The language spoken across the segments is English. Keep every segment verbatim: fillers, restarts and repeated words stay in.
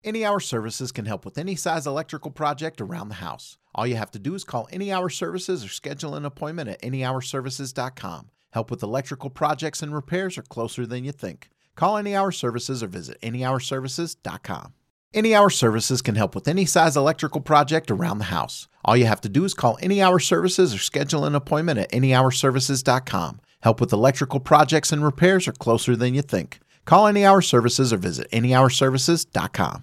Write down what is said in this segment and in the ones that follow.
Any Hour Services can help with any size electrical project around the house. All you have to do is call Any Hour Services or schedule an appointment at any hour services dot com. Help with electrical projects and repairs are closer than you think. Call Any Hour Services or visit any hour services dot com. Any Hour Services can help with any size electrical project around the house. All you have to do is call Any Hour Services or schedule an appointment at any hour services dot com. Help with electrical projects and repairs are closer than you think. Call Any Hour Services or visit any hour services dot com.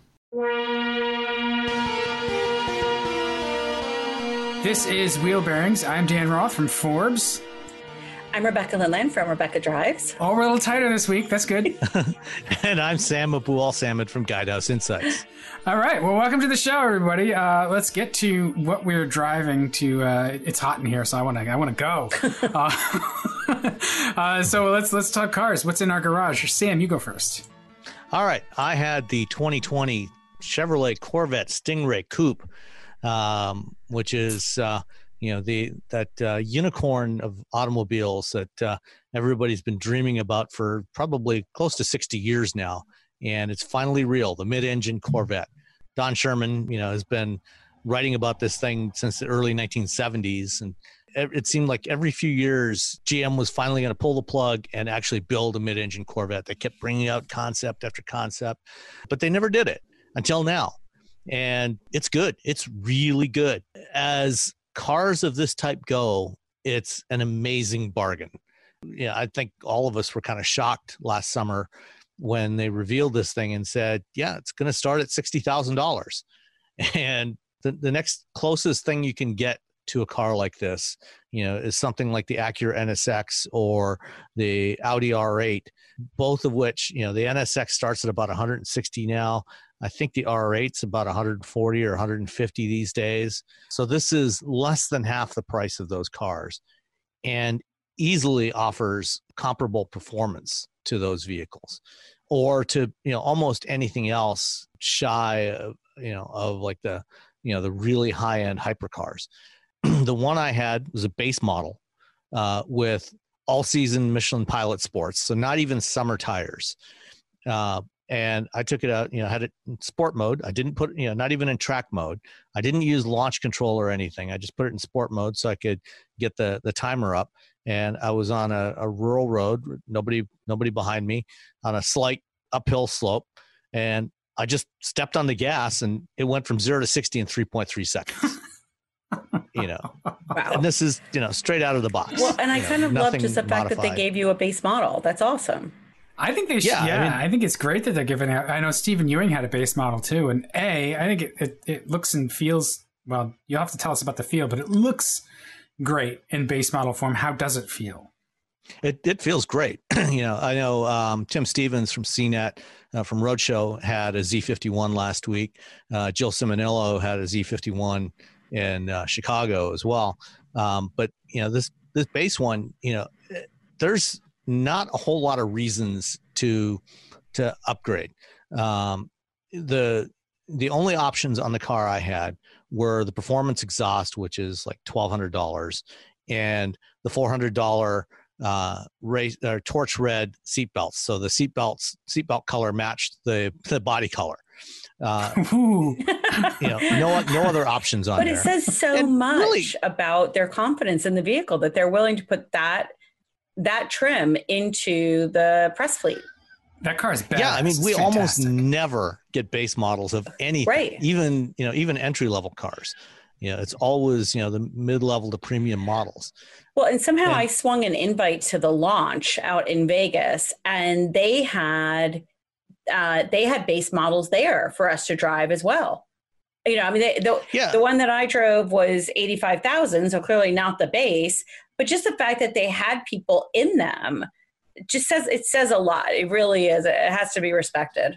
This is Wheel Bearings. I'm Dan Roth from Forbes. I'm Rebecca Lindland from Rebecca Drives. Oh, we're a little tighter this week. That's good. And I'm Sam Abou-Al-Samad from Guidehouse Insights. All right. Well, welcome to the show, everybody. Uh, let's get to what we're driving to. Uh, it's hot in here, so I want to. I want to go. uh, uh, so let's let's talk cars. What's in our garage? Sam, you go first. All right. I had the twenty twenty Chevrolet Corvette Stingray Coupe, um, which is. Uh, You know, the that uh, unicorn of automobiles that uh, everybody's been dreaming about for probably close to sixty years now. And it's finally real, the mid-engine Corvette. Don Sherman, you know, has been writing about this thing since the early nineteen seventies. And it seemed like every few years, G M was finally going to pull the plug and actually build a mid-engine Corvette. They kept bringing out concept after concept, but they never did it until now. And it's good. It's really good. As cars of this type go, it's an amazing bargain. Yeah, I think all of us were kind of shocked last summer when they revealed this thing and said, yeah, it's going to start at sixty thousand dollars. And the, the next closest thing you can get to a car like this, you know, is something like the Acura N S X or the Audi R eight, both of which, you know, the N S X starts at about one hundred sixty now. I think the R eight's about one hundred forty or one hundred fifty these days. So this is less than half the price of those cars and easily offers comparable performance to those vehicles or to, you know, almost anything else shy of, you know, of like the, you know, the really high-end hypercars. The one I had was a base model uh, with all-season Michelin Pilot Sports, so not even summer tires. Uh, and I took it out, you know, had it in sport mode. I didn't put, you know, not even in track mode. I didn't use launch control or anything. I just put it in sport mode so I could get the the timer up. And I was on a, a rural road, nobody nobody behind me, on a slight uphill slope, and I just stepped on the gas, and it went from zero to sixty in three point three seconds. You know, wow. And this is, you know, straight out of the box. Well, and I you kind know, of love just the fact modified. that they gave you a base model. That's awesome. I think they should. Yeah, yeah I, mean, I think it's great that they're giving out. I know Stephen Ewing had a base model too. And A, I think it, it, it looks and feels, well, you'll have to tell us about the feel, but it looks great in base model form. How does it feel? It it feels great. You know, I know um, Tim Stevens from C net, uh, from Roadshow, had a Z fifty-one last week. Uh, Jill Simonillo had a Z fifty-one in uh, Chicago as well. Um, but, you know, this, this base one, you know, there's not a whole lot of reasons to, to upgrade. Um, the, the only options on the car I had were the performance exhaust, which is like twelve hundred dollars, and the four hundred dollars uh, race or torch red seat belts. So the seat belts, seatbelt color matched the, the body color. Uh, you know, no, no other options on but there. But it says so and much really, about their confidence in the vehicle that they're willing to put that that trim into the press fleet. That car is bad. Yeah, I mean, we almost never get base models of anything, right. even, you know, even entry level cars. You know, it's always, you know, the mid-level to premium models. Well, and somehow and, I swung an invite to the launch out in Vegas, and they had uh, they had base models there for us to drive as well. You know, I mean, they, the yeah. the one that I drove was eighty-five thousand, so clearly not the base, but just the fact that they had people in them just says it says a lot. It really is. It has to be respected.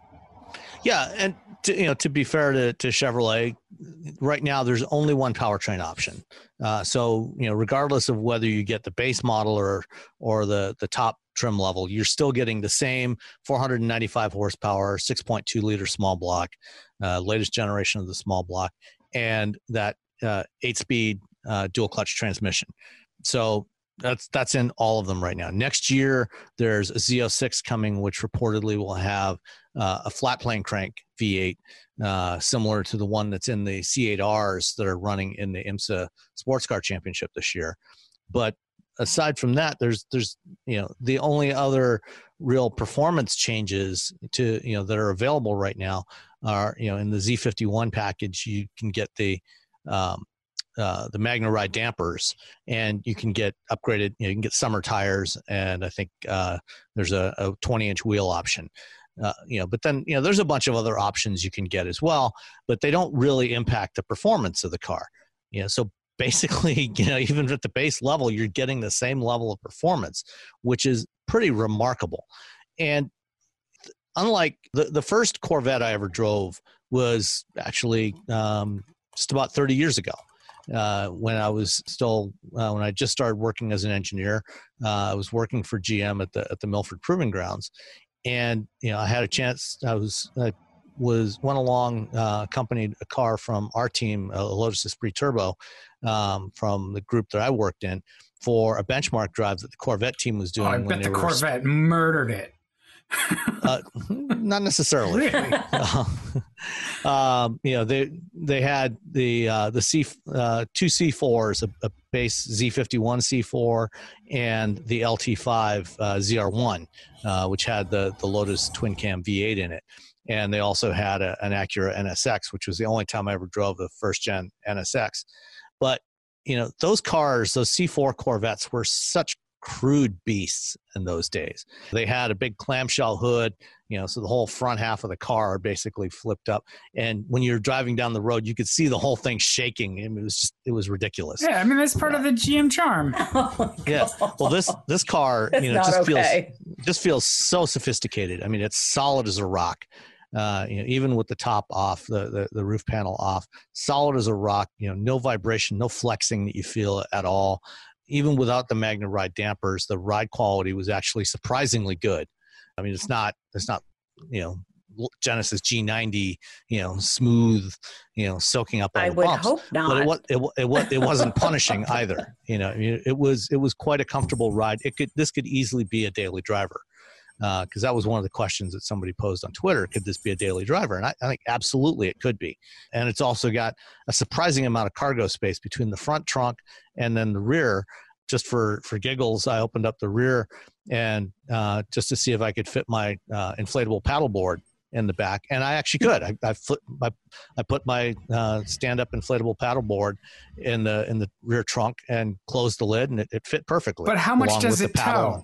Yeah, and to, you know, to be fair to, to Chevrolet, right now there's only one powertrain option. Uh, so you know, regardless of whether you get the base model or or the the top trim level, you're still getting the same four hundred ninety-five horsepower, six point two liter small block, uh, latest generation of the small block, and that uh, eight speed uh, dual clutch transmission. So That's that's in all of them right now. Next year, there's a Z oh six coming, which reportedly will have uh, a flat plane crank V eight, uh, similar to the one that's in the C eight Rs that are running in the IMSA Sports Car Championship this year. But aside from that, there's there's you know the only other real performance changes to you know that are available right now are you know in the Z fifty-one package. You can get the um, Uh, the MagneRide dampers, and you can get upgraded, you know, you can get summer tires, and I think uh, there's a, a twenty inch wheel option, uh, you know, but then, you know, there's a bunch of other options you can get as well, but they don't really impact the performance of the car, you know, so basically, you know, even at the base level, you're getting the same level of performance, which is pretty remarkable. And unlike the, the first Corvette I ever drove was actually um, just about thirty years ago. Uh, when I was still, uh, when I just started working as an engineer, uh, I was working for G M at the at the Milford Proving Grounds, and you know I had a chance. I was I was went along, uh, accompanied a car from our team, a Lotus Esprit Turbo, um, from the group that I worked in, for a benchmark drive that the Corvette team was doing. Oh, I when bet they the were, Corvette murdered it. uh, not necessarily. Really? um, you know, they they had the uh, the C uh, two C fours, a, a base Z fifty-one C four, and the L T five uh, Z R one, uh, which had the the Lotus twin cam V eight in it, and they also had a, an Acura N S X, which was the only time I ever drove the first gen N S X. But you know, those cars, those C four Corvettes, were such crude beasts in those days. They had a big clamshell hood, you know, so the whole front half of the car basically flipped up. And when you're driving down the road, you could see the whole thing shaking. I mean, it was just, it was ridiculous. Yeah, I mean, that's part yeah. of the G M charm. Oh yeah. Well, this this car, that's you know, just okay. feels just feels so sophisticated. I mean, it's solid as a rock. Uh, you know, even with the top off, the, the the roof panel off, solid as a rock. You know, no vibration, no flexing that you feel at all. Even without the MagneRide dampers, the ride quality was actually surprisingly good. I mean, it's not, it's not, you know, Genesis G ninety, you know, smooth, you know, soaking up all I the would bumps. hope not. But it was, it, it was, it wasn't punishing either. You know, it was, it was quite a comfortable ride. It could, this could easily be a daily driver. Because uh, that was one of the questions that somebody posed on Twitter. Could this be a daily driver? And I, I think absolutely it could be. And it's also got a surprising amount of cargo space between the front trunk and then the rear. Just for, for giggles, I opened up the rear and uh, just to see if I could fit my uh, inflatable paddleboard in the back. And I actually could. I I, flip, I, I put my uh, stand-up inflatable paddleboard in the in the rear trunk and closed the lid, and it, it fit perfectly. But how much does it tow?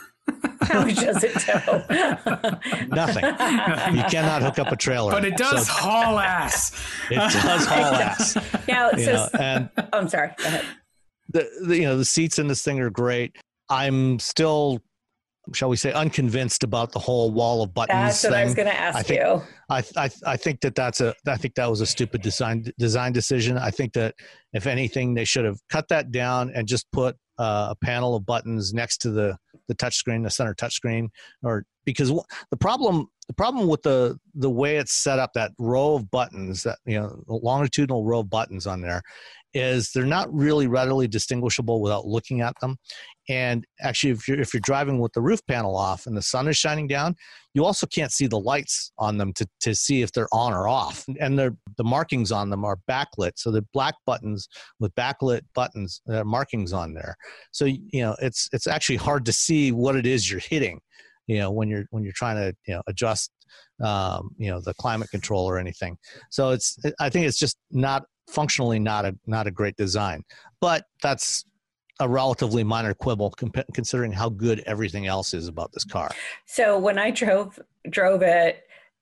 How much does it tow? Nothing. You cannot hook up a trailer. But it does so, haul ass. It does haul ass. Now, you so, know, and oh, I'm sorry. Go ahead. The, the you know the seats in this thing are great. I'm still, shall we say, unconvinced about the whole wall of buttons. That's what thing. I was going to ask I think, you. I, I I think that that's a I think that was a stupid design design decision. I think that if anything, they should have cut that down and just put uh, a panel of buttons next to the the touchscreen, the center touchscreen, or because the problem the problem with the the way it's set up, that row of buttons, that you know, longitudinal row of buttons on there, is they're not really readily distinguishable without looking at them. And actually, if you're if you're driving with the roof panel off and the sun is shining down, you also can't see the lights on them to, to see if they're on or off. And they're, the markings on them are backlit, so they're black buttons with backlit buttons, uh, markings on there. So you know, it's it's actually hard to see what it is you're hitting, you know, when you're when you're trying to you know adjust um, you know the climate control or anything. So it's I think it's just not functionally not a not a great design, but that's a relatively minor quibble comp- considering how good everything else is about this car. So when I drove drove it,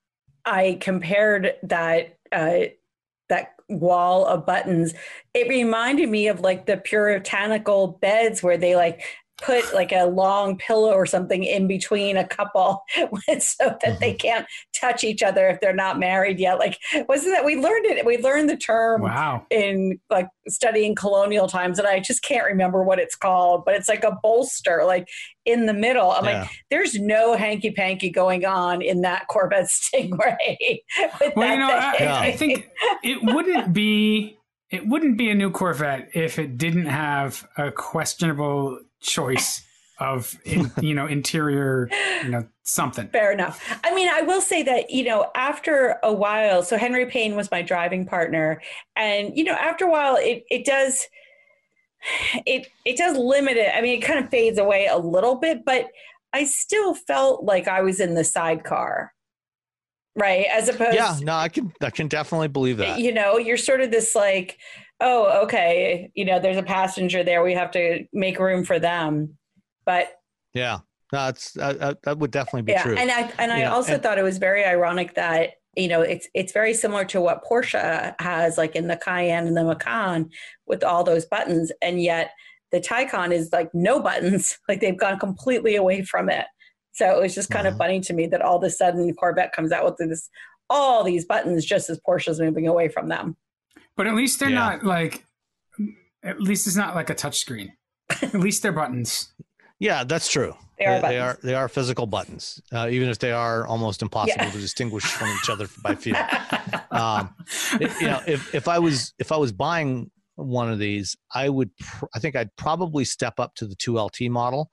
I compared that uh, that wall of buttons. It reminded me of like the puritanical beds where they like put like a long pillow or something in between a couple so that mm-hmm. they can't touch each other if they're not married yet. Like, wasn't that we learned it? We learned the term wow. in like studying colonial times, and I just can't remember what it's called, but it's like a bolster, like in the middle. I'm yeah. like, there's no hanky panky going on in that Corvette Stingray. Well, you know, I, I think it wouldn't be it wouldn't be a new Corvette if it didn't have a questionable choice of, in, you know, interior, you know, something. Fair enough. I mean, I will say that, you know, after a while, so Henry Payne was my driving partner. And, you know, after a while, it, it does, it, it does limit it. I mean, it kind of fades away a little bit, but I still felt like I was in the sidecar. Right. As opposed Yeah, no, I can, I can definitely believe that. You know, you're sort of this like, oh, okay, you know, there's a passenger there. We have to make room for them. But yeah, no, it's, uh, that would definitely be yeah, true. and I, and I you know, also and, thought it was very ironic that, you know, it's, it's very similar to what Porsche has, like in the Cayenne and the Macan with all those buttons. And yet the Taycan is like no buttons, like they've gone completely away from it. So it was just kind uh-huh. of funny to me that all of a sudden Corvette comes out with this, all these buttons, just as Porsche's moving away from them. But at least they're yeah. not like, at least it's not like a touchscreen. At least they're buttons. Yeah, that's true. They are, they, they are they are physical buttons, uh, even if they are almost impossible yeah. to distinguish from each other by feel. Um, it, you know, if if I was if I was buying one of these, I would pr- I think I'd probably step up to the two L T model,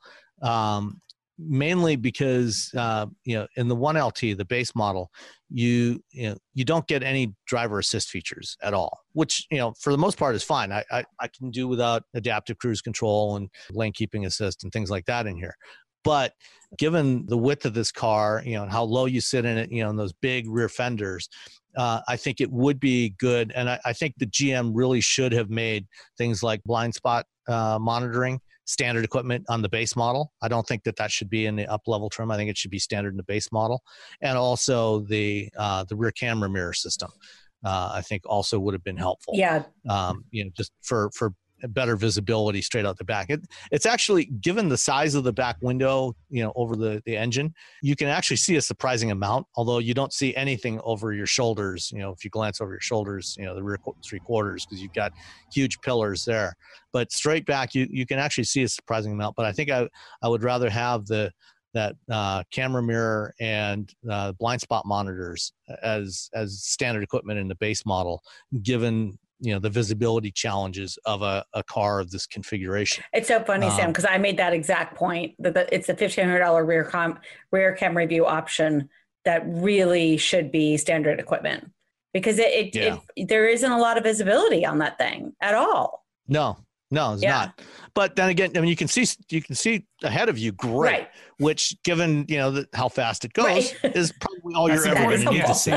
um, mainly because uh, you know in the one L T, the base model, you you know you don't get any driver assist features at all, which you know for the most part is fine. I I, I can do without adaptive cruise control and lane keeping assist and things like that in here. But given the width of this car, you know, and how low you sit in it, you know, and those big rear fenders, uh, I think it would be good. And I, I think the G M really should have made things like blind spot uh, monitoring standard equipment on the base model. I don't think that that should be in the up level trim. I think it should be standard in the base model. And also the uh, the rear camera mirror system, uh, I think also would have been helpful. Yeah. Um, you know, just for for. better visibility straight out the back. It, it's actually, given the size of the back window, you know, over the, the engine, you can actually see a surprising amount, although you don't see anything over your shoulders. You know, if you glance over your shoulders, you know, the rear three quarters, because you've got huge pillars there. But straight back, you, you can actually see a surprising amount. But I think I, I would rather have the that uh, camera mirror and uh, blind spot monitors as as standard equipment in the base model, given you know the visibility challenges of a, a car of this configuration. It's so funny, um, Sam, because I made that exact point that the, it's a fifteen hundred dollars rear com rear camera view option that really should be standard equipment, because it, it, yeah. it there isn't a lot of visibility on that thing at all. No, no, it's yeah. not. But then again, I mean, you can see you can see ahead of you, great. Right. Which, given you know the, how fast it goes, right. is probably all you're ever going to need to see.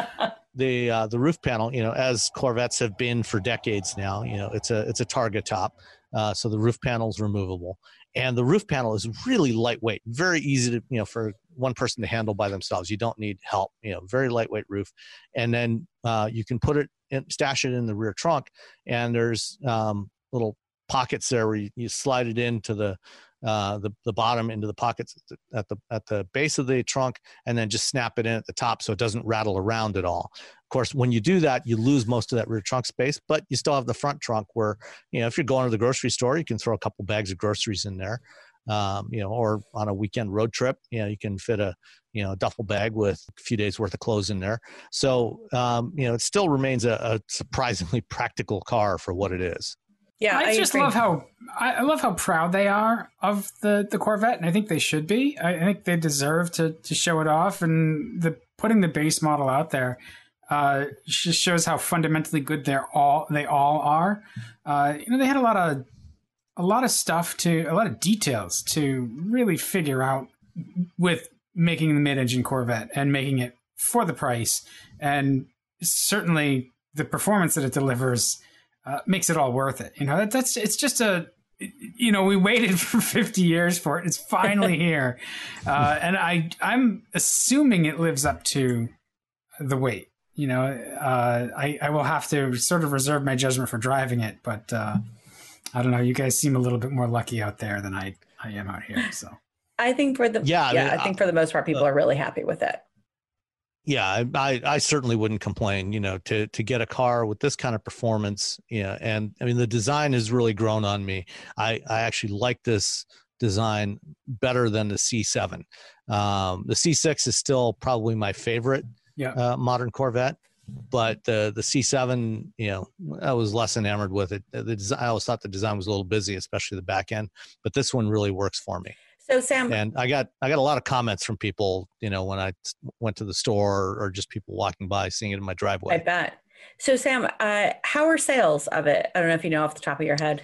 The uh, the roof panel, you know, as Corvettes have been for decades now, you know, it's a it's a Targa top, uh, so the roof panel is removable, and the roof panel is really lightweight, very easy to you know for one person to handle by themselves. You don't need help, you know, very lightweight roof, and then uh, you can put it in, stash it in the rear trunk, and there's um, little pockets there where you, you slide it into the uh, the the bottom into the pockets at the at the base of the trunk, and then just snap it in at the top so it doesn't rattle around at all. Of course, when you do that, you lose most of that rear trunk space, but you still have the front trunk where, you know, if you're going to the grocery store, you can throw a couple bags of groceries in there, um, you know, or on a weekend road trip, you know, you can fit a, you know, a duffel bag with a few days worth of clothes in there. So, um, you know, it still remains a, a surprisingly practical car for what it is. Yeah, I, I just agree. love how I love how proud they are of the, the Corvette, and I think they should be. I, I think they deserve to to show it off, and the putting the base model out there uh, just shows how fundamentally good they're all they all are. Uh, you know, they had a lot of a lot of stuff to a lot of details to really figure out with making the mid-engine Corvette and making it for the price, and certainly the performance that it delivers. Uh, makes it all worth it. You know, that, that's, it's just a, you know, we waited for fifty years for it. It's finally here. Uh, and I, I'm assuming it lives up to the wait, you know, uh, I, I will have to sort of reserve my judgment for driving it, but uh, I don't know. You guys seem a little bit more lucky out there than I, I am out here. So I think for the, yeah, yeah I, mean, I think for the most part, people uh, are really happy with it. Yeah, I, I certainly wouldn't complain, you know, to, to get a car with this kind of performance. Yeah. And I mean, the design has really grown on me. I, I actually like this design better than the C seven. Um, the C six is still probably my favorite yeah. uh, modern Corvette. but the the C seven, you know, I was less enamored with it. The design, I always thought the design was a little busy, especially the back end, but this one really works for me. So Sam, and I got I got a lot of comments from people, you know, when I went to the store or just people walking by, seeing it in my driveway. I bet. So Sam, uh, how are sales of it? I don't know if you know off the top of your head.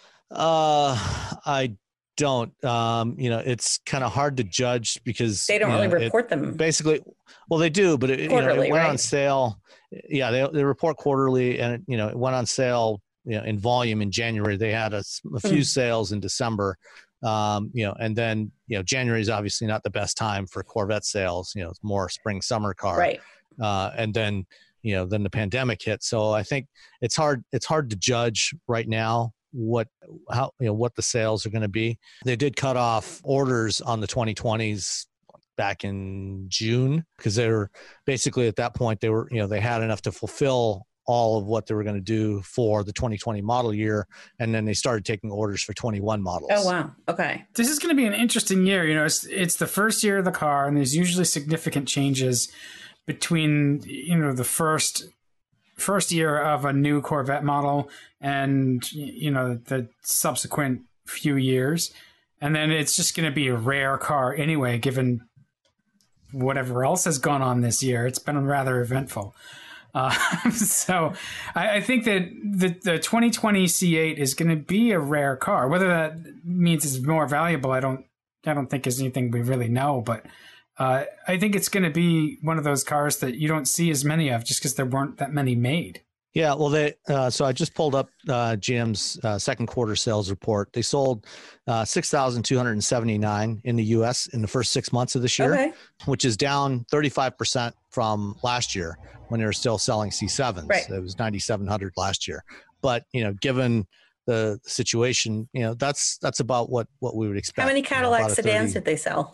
Uh, I don't. Um, you know, it's kind of hard to judge because they don't really know, report it, them. Basically, well, they do, but it, quarterly, you know, it went right? on sale. Yeah, they they report quarterly, and it, you know, it went on sale, you know, in volume in January. They had a, a few mm. sales in December. Um, you know, and then, you know, January is obviously not the best time for Corvette sales, you know, it's more spring, summer car. Right. Uh, and then, you know, then the pandemic hit. So I think it's hard, it's hard to judge right now what, how, you know, what the sales are going to be. They did cut off orders on the twenty twenties back in June because they were basically at that point, they were, you know, they had enough to fulfill all of what they were going to do for the twenty twenty model year. And then they started taking orders for twenty-one models. Oh, wow. Okay. This is going to be an interesting year. You know, it's, it's the first year of the car, and there's usually significant changes between, you know, the first, first year of a new Corvette model and, you know, the subsequent few years. And then it's just going to be a rare car anyway, given whatever else has gone on this year. It's been rather eventful. Uh, so I, I think that the, the twenty twenty C eight is going to be a rare car. Whether that means it's more valuable, I don't, I don't think is anything we really know. But uh, I think it's going to be one of those cars that you don't see as many of just because there weren't that many made. Yeah, well, they. Uh, so I just pulled up uh, G M's uh, second quarter sales report. They sold uh, six thousand two hundred seventy-nine in the U S in the first six months of this year, okay. which is down thirty-five percent from last year when they were still selling C sevens. Right. It was ninety-seven hundred last year. But, you know, given the situation, you know, that's that's about what, what we would expect. How many Cadillac you know, sedans did they sell?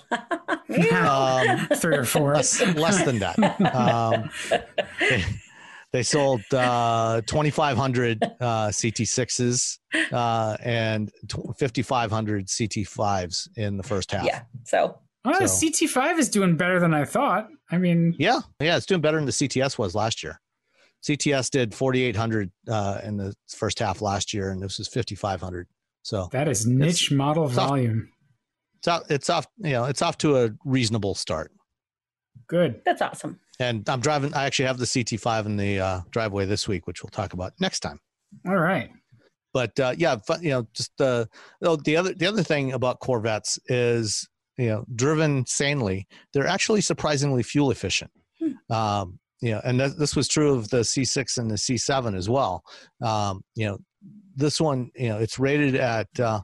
um, Three or four. Less, less than that. Um, they, They sold uh, twenty-five hundred uh, C T sixes uh, and fifty-five hundred C T fives in the first half. Yeah. So, well, so C T five is doing better than I thought. I mean, yeah, yeah, it's doing better than the C T S was last year. C T S did forty-eight hundred uh, in the first half last year, and this is fifty-five hundred. So that is niche model it's volume. Off, it's off. It's off. You know, it's off to a reasonable start. Good. That's awesome. And I'm driving, I actually have the C T five in the uh, driveway this week, which we'll talk about next time. All right. But uh, yeah, you know, just uh, the other, the other thing about Corvettes is, you know, driven sanely, they're actually surprisingly fuel efficient. Hmm. Um, you know, and th- this was true of the C six and the C seven as well. Um, you know, this one, you know, it's rated at, uh,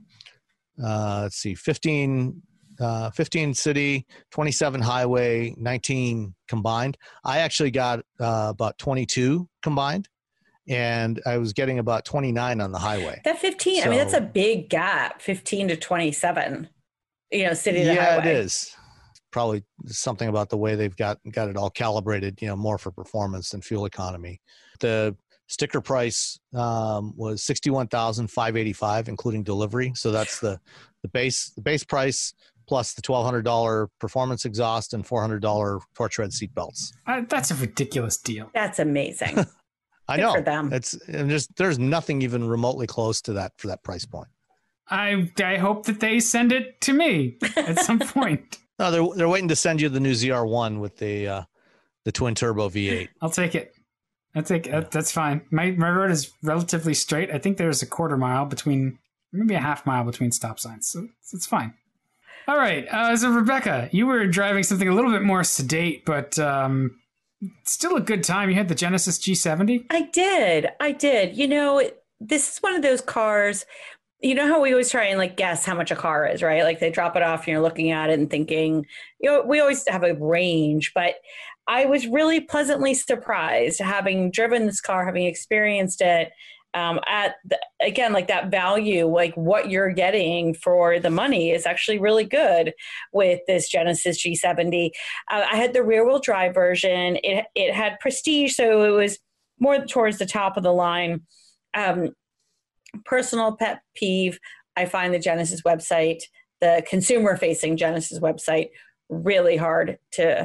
uh, let's see, fifteen, Uh, fifteen city, twenty-seven highway, nineteen combined. I actually got uh, about twenty-two combined, and I was getting about twenty-nine on the highway. That fifteen, so, I mean, that's a big gap, fifteen to twenty-seven, you know, city to yeah, highway. Yeah, it is. Probably something about the way they've got, got it all calibrated, you know, more for performance than fuel economy. The sticker price um, was sixty-one thousand five hundred eighty-five dollars, including delivery. So that's the, the base, the base price, plus the twelve hundred dollars performance exhaust and four hundred dollars torch red seat belts. Uh, that's a ridiculous deal. That's amazing. I Good know. for them. It's just, there's nothing even remotely close to that for that price point. I I hope that they send it to me at some point. No, they're they're waiting to send you the new Z R one with the uh, the twin turbo V eight. I'll take it. I take yeah. that, that's fine. My my road is relatively straight. I think there's a quarter mile between, maybe a half mile between stop signs, so it's, it's fine. All right. Uh, so, Rebecca, you were driving something a little bit more sedate, but um, still a good time. You had the Genesis G seventy? I did. I did. You know, this is one of those cars, you know how we always try and like guess how much a car is, right? Like they drop it off and you're looking at it and thinking, you know, we always have a range, but I was really pleasantly surprised having driven this car, having experienced it. Um, at the, again, like that value, like what you're getting for the money is actually really good with this Genesis G seventy. Uh, I had the rear wheel drive version. It it had prestige, so it was more towards the top of the line. Um, personal pet peeve: I find the Genesis website, the consumer-facing Genesis website, really hard to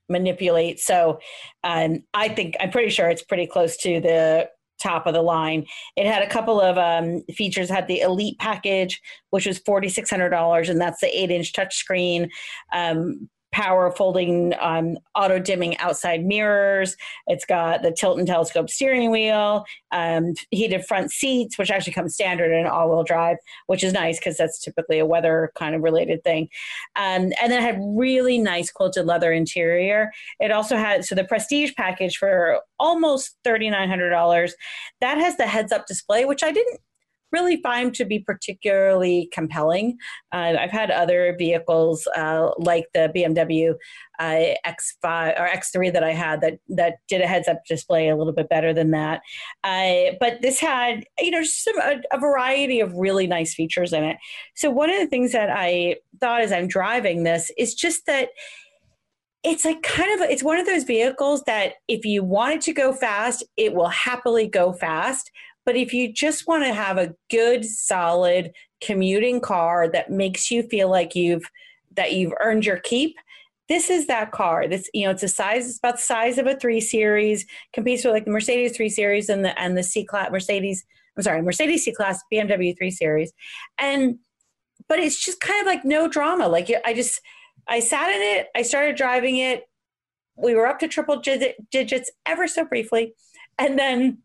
manipulate. So um, I think, I'm pretty sure it's pretty close to the top of the line. It had a couple of um, features, had the Elite package, which was four thousand six hundred dollars, and that's the eight inch touchscreen, um, power folding, um, auto dimming outside mirrors. It's got the tilt and telescope steering wheel, um, heated front seats, which actually comes standard in all wheel drive, which is nice because that's typically a weather kind of related thing. Um, and then it had really nice quilted leather interior. It also had, so the Prestige package for almost three thousand nine hundred dollars, that has the heads up display, which I didn't really find to be particularly compelling. Uh, I've had other vehicles uh, like the B M W uh, X five or X three that I had that that did a heads-up display a little bit better than that. Uh, but this had, you know, just some, a, a variety of really nice features in it. So one of the things that I thought as I'm driving this is just that it's like kind of, it's one of those vehicles that if you want it to go fast, it will happily go fast. But if you just want to have a good, solid commuting car that makes you feel like you've that you've earned your keep, this is that car. This, you know, it's a size, it's about the size of a three series, competes with like the Mercedes three series and the and the C class Mercedes. I'm sorry, Mercedes C class, B M W three series, and but it's just kind of like no drama. Like I just I sat in it, I started driving it. We were up to triple digits ever so briefly, and then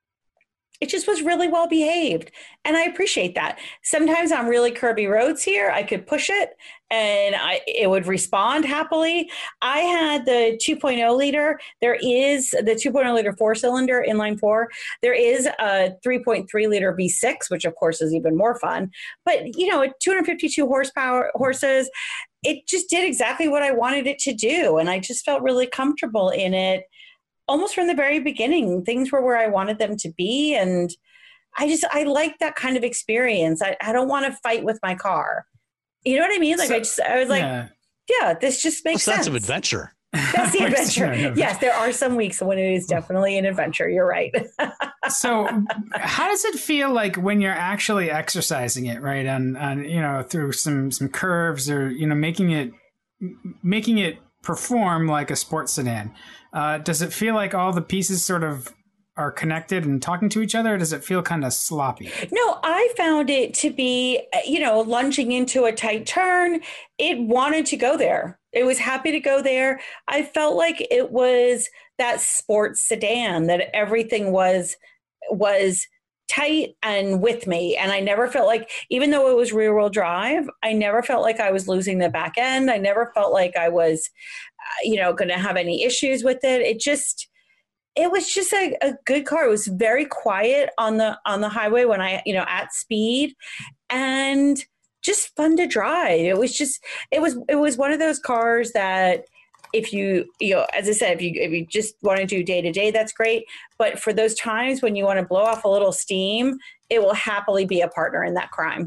it just was really well behaved. And I appreciate that. Sometimes on really curvy roads here, I could push it and I, it would respond happily. I had the two point oh liter. There is the two point oh liter four cylinder inline four. There is a three point three liter V six, which of course is even more fun. But, you know, two hundred fifty-two horsepower horses, it just did exactly what I wanted it to do. And I just felt really comfortable in it. Almost from the very beginning, things were where I wanted them to be. And I just, I like that kind of experience. I, I don't want to fight with my car. You know what I mean? Like so, I just, I was like, yeah, yeah this just makes well, sense. That's an adventure. That's the adventure. Yes, there are some weeks when it is definitely an adventure. You're right. So how does it feel like when you're actually exercising it, right? On, on, you know, through some, some curves or, you know, making it, making it perform like a sports sedan? Uh, does it feel like all the pieces sort of are connected and talking to each other, or does it feel kind of sloppy? No, I found it to be, you know, lunging into a tight turn. It wanted to go there. It was happy to go there. I felt like it was that sports sedan, that everything was was tight and with me. And I never felt like, even though it was rear wheel drive, I never felt like I was losing the back end. I never felt like I was, uh, you know, going to have any issues with it. It just, it was just a, a good car. It was very quiet on the, on the highway when I, you know, at speed, and just fun to drive. It was just, it was, it was one of those cars that, if you, you know, as I said, if you if you just want to do day to day, that's great. But for those times when you want to blow off a little steam, it will happily be a partner in that crime.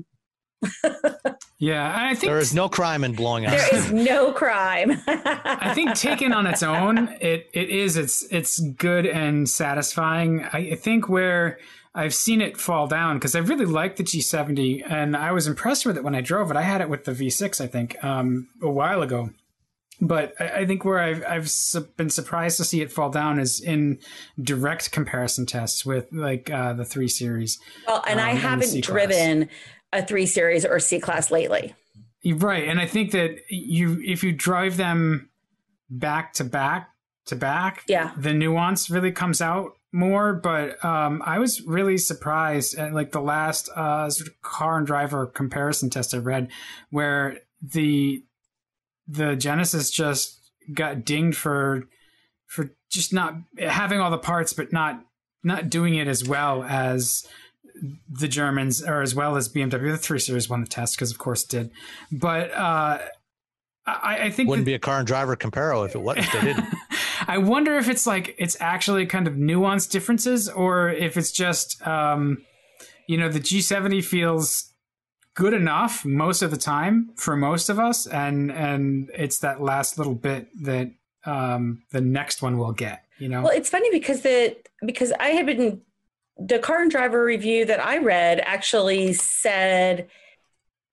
Yeah, I think there is no crime in blowing off. There is no crime. I think taken on its own, it it is it's it's good and satisfying. I, I think where I've seen it fall down, because I really liked the G seventy and I was impressed with it when I drove it. I had it with the V six, I think, um, a while ago. But I think where I've I've been surprised to see it fall down is in direct comparison tests with like uh, the three series. Well, and um, I haven't and driven a three series or C class lately. Right, and I think that you if you drive them back to back to back, yeah, the nuance really comes out more. But um, I was really surprised at like the last uh, sort of car and driver comparison test I read, where the the Genesis just got dinged for for just not having all the parts, but not not doing it as well as the Germans, or as well as B M W. The three series won the test because, of course, it did. But uh, I, I think wouldn't that, be a car and driver comparo if it wasn't. If they didn't. I wonder if it's like it's actually kind of nuanced differences, or if it's just um, you know, the G seventy feels good enough most of the time for most of us, and and it's that last little bit that um the next one will get, you know. Well, it's funny because the because I had been the car and driver review that I read actually said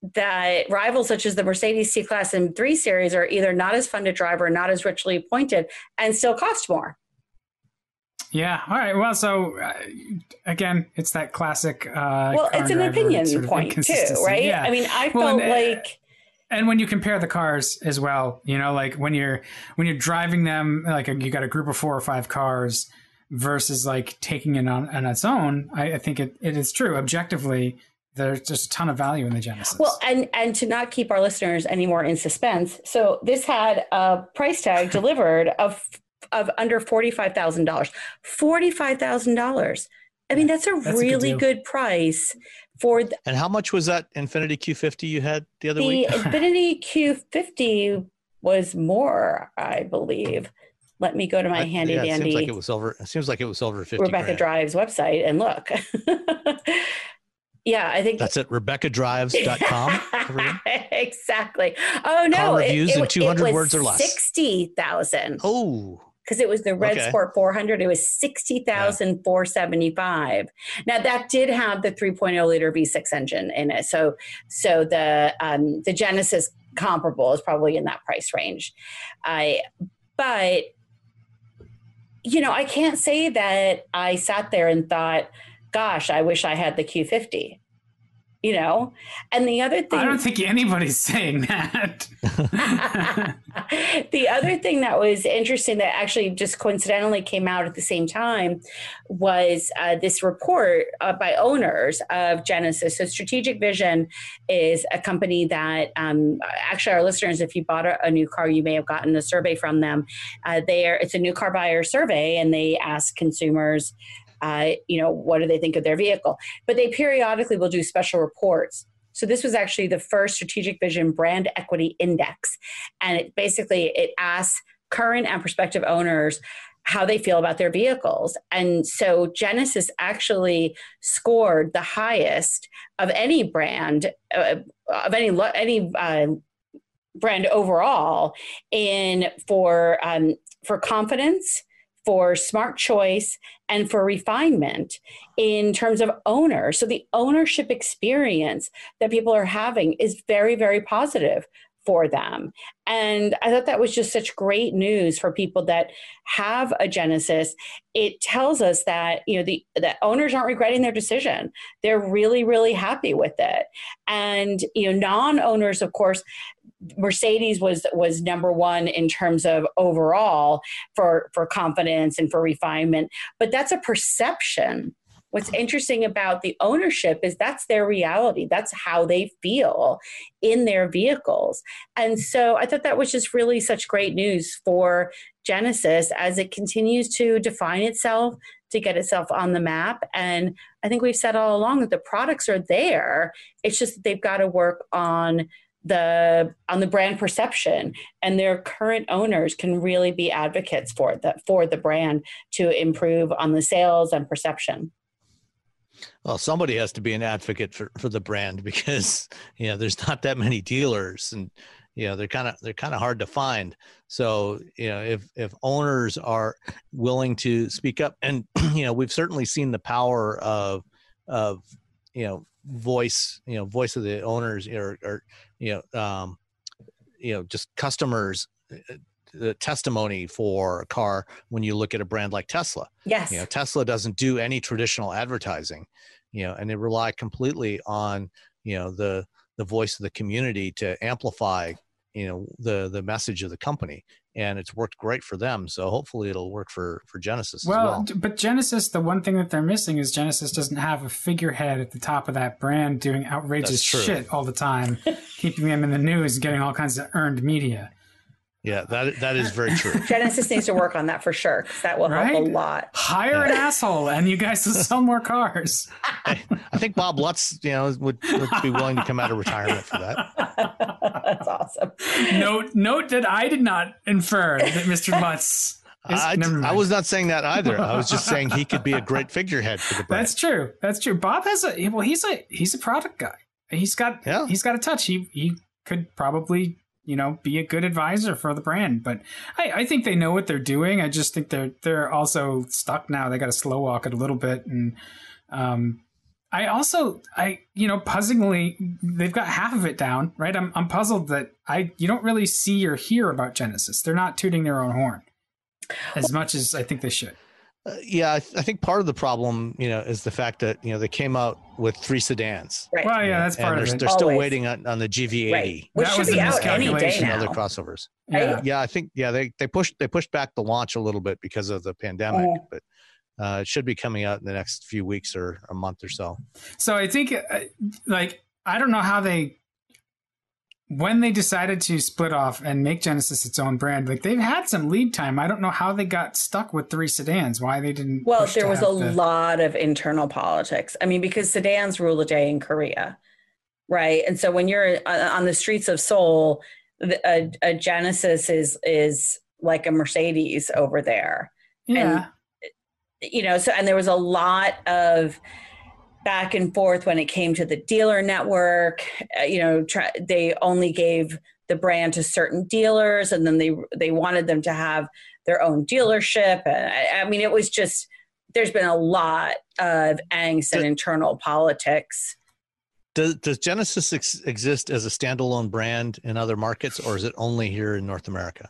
that rivals such as the Mercedes C-Class and three Series are either not as fun to drive or not as richly appointed and still cost more. Yeah. All right. Well, so uh, again, it's that classic. Uh, well, it's an opinion sort of point too, right? Yeah. I mean, I well, felt and, like. And when you compare the cars as well, you know, like when you're when you're driving them, like you got a group of four or five cars versus like taking it on, on its own, I, I think it, it is true. Objectively, there's just a ton of value in the Genesis. Well, and and to not keep our listeners anymore in suspense, so this had a price tag delivered of of under forty-five thousand dollars. forty-five thousand dollars. I mean, that's a that's really a good, good price for. The, and how much was that Infiniti Q fifty you had the other the week? The Infiniti Q fifty was more, I believe. Let me go to my I, handy yeah, dandy. It seems like it was over. It seems like it was over fifty. Rebecca grand. Drive's website and look. Yeah, I think that's at rebecca drives dot com. Exactly. Oh no, car reviews it, it, in two hundred it was words or less. Sixty thousand. Oh, because it was the Red okay. Sport four hundred. It was sixty thousand four seventy five. Now that did have the three point oh liter V six engine in it, so so the um, the Genesis comparable is probably in that price range. I, but you know, I can't say that I sat there and thought, gosh, I wish I had the Q fifty, you know? And the other thing... I don't think anybody's saying that. The other thing that was interesting that actually just coincidentally came out at the same time was uh, this report uh, by owners of Genesis. So Strategic Vision is a company that um, actually our listeners, if you bought a, a new car, you may have gotten a survey from them. Uh, they are, it's a new car buyer survey, and they ask consumers, Uh, you know, what do they think of their vehicle? But they periodically will do special reports. So this was actually the first Strategic Vision Brand Equity Index. And it basically, it asks current and prospective owners how they feel about their vehicles. And so Genesis actually scored the highest of any brand, uh, of any, any uh, brand overall in for, um, for confidence, for smart choice, and for refinement in terms of owner. So the ownership experience that people are having is very, very positive for them. And I thought that was just such great news for people that have a Genesis. It tells us that, you know, the, the owners aren't regretting their decision. They're really, really happy with it. And, you know, non-owners, of course, Mercedes was was number one in terms of overall for, for confidence and for refinement, but that's a perception. What's interesting about the ownership is that's their reality. That's how they feel in their vehicles. And so I thought that was just really such great news for Genesis as it continues to define itself, to get itself on the map. And I think we've said all along that the products are there. It's just that they've got to work on the on the brand perception, and their current owners can really be advocates for that for the brand to improve on the sales and perception. Well, somebody has to be an advocate for, for the brand, because, you know, there's not that many dealers, and, you know, they're kind of, they're kind of hard to find. So, you know, if, if owners are willing to speak up, and, you know, we've certainly seen the power of, of, you know, voice, you know, voice of the owners, or, or, you know, um, you know, just customers, the testimony for a car when you look at a brand like Tesla. Yes. You know, Tesla doesn't do any traditional advertising, you know, and they rely completely on, you know, the, the voice of the community to amplify, you know, the, the message of the company, and it's worked great for them. So hopefully it'll work for, for Genesis well, as well. But Genesis, the one thing that they're missing is Genesis doesn't have a figurehead at the top of that brand doing outrageous shit all the time, keeping them in the news, getting all kinds of earned media. Yeah, that that is very true. Genesis needs to work on that for sure, because that will right? help a lot. Hire yeah. an asshole, and you guys will sell more cars. I, I think Bob Lutz, you know, would, would be willing to come out of retirement for that. That's awesome. Note note that I did not infer that Mister Lutz. Is, I, I was not saying that either. I was just saying he could be a great figurehead for the brand. That's true. That's true. Bob has a well. He's a he's a product guy. He's got yeah. he's got a touch. He he could probably, you know, be a good advisor for the brand. But I, I think they know what they're doing. I just think they're they're also stuck now. They got to slow walk it a little bit, and um, I also, I you know, puzzlingly, they've got half of it down, right? I'm I'm puzzled that I you don't really see or hear about Genesis. They're not tooting their own horn as much as I think they should. Uh, yeah, I, th- I think part of the problem, you know, is the fact that, you know, they came out with three sedans. Right. Well, yeah, that's part and of they're, it. they're still Always. waiting on, on the G V eighty. Right. Which That should was be a out any day miscalculation. now. And other crossovers. Yeah. Yeah, I think, yeah, they, they pushed they pushed back the launch a little bit because of the pandemic, Oh. but uh, it should be coming out in the next few weeks or a month or so. So I think, uh, like, I don't know how they, when they decided to split off and make Genesis its own brand, like they've had some lead time. I don't know how they got stuck with three sedans. Why they didn't. Well, push there to was have a the, lot of internal politics. I mean, because sedans rule the day in Korea, right? And so when you're on the streets of Seoul, a, a Genesis is is like a Mercedes over there. Yeah. And, you know, so and there was a lot of back and forth when it came to the dealer network. Uh, you know, try, they only gave the brand to certain dealers, and then they they wanted them to have their own dealership. And I, I mean, it was just there's been a lot of angst and internal politics. Does, does Genesis ex- exist as a standalone brand in other markets, or is it only here in North America?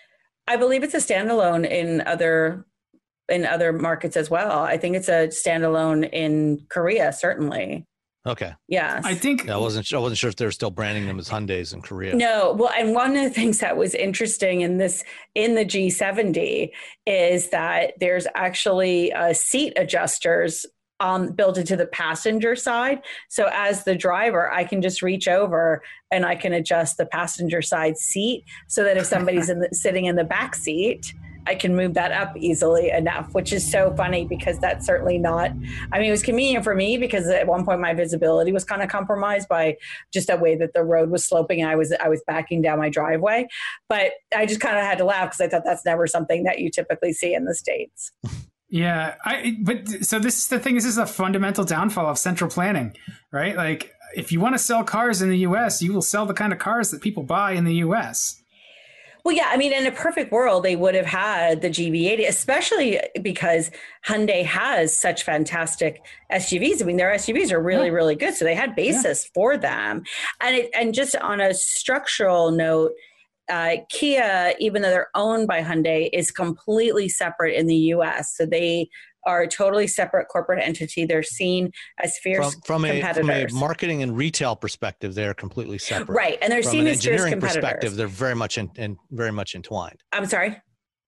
I believe it's a standalone in other in other markets as well. I think it's a standalone in Korea, certainly. Okay. Yes. I think Yeah, I wasn't sure, I wasn't sure if they were still branding them as Hyundais in Korea. No, well, and one of the things that was interesting in this in the G seventy is that there's actually uh, seat adjusters um, built into the passenger side. So as the driver, I can just reach over and I can adjust the passenger side seat so that if somebody's in the, sitting in the back seat, I can move that up easily enough, which is so funny because that's certainly not, I mean, it was convenient for me because at one point my visibility was kind of compromised by just the way that the road was sloping and I was, I was backing down my driveway, but I just kind of had to laugh because I thought that's never something that you typically see in the States. Yeah, I but so this is the thing. This is a fundamental downfall of central planning, right? Like, if you want to sell cars in the U S, you will sell the kind of cars that people buy in the U S. Well, yeah, I mean, in a perfect world, they would have had the G V eighty, especially because Hyundai has such fantastic S U Vs. I mean, their S U Vs are really, yeah. really good. So they had basis yeah. for them. And it, and just on a structural note, Uh, Kia, even though they're owned by Hyundai, is completely separate in the U S. So they are a totally separate corporate entity. They're seen as fierce from, from competitors. A, from a marketing and retail perspective, they're completely separate. Right, and they're from seen an as fierce engineering competitors. Perspective, they're very much in, in very much entwined. I'm sorry.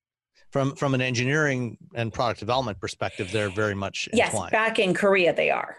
From from an engineering and product development perspective, they're very much entwined. Yes, back in Korea they are,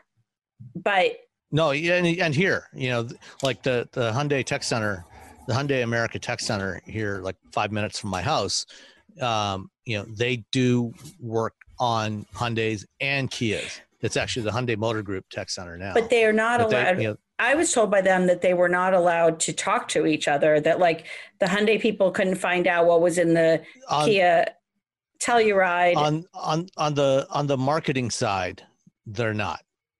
but no, and, and here, you know, like the the Hyundai Tech Center. The Hyundai America Tech Center here, like five minutes from my house, um, you know, they do work on Hyundais and Kias. It's actually the Hyundai Motor Group Tech Center now. But they are not but allowed. They, you know, I was told by them that they were not allowed to talk to each other, that like the Hyundai people couldn't find out what was in the on, Kia Telluride. On, on, on, the, on the marketing side, they're not.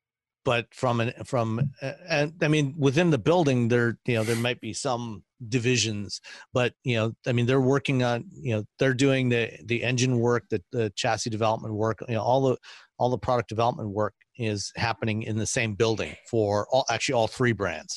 But from an from and I mean within the building there you know there might be some divisions, but you know I mean they're working on you know they're doing the the engine work, the, the chassis development work, you know all the all the product development work is happening in the same building for all actually all three brands.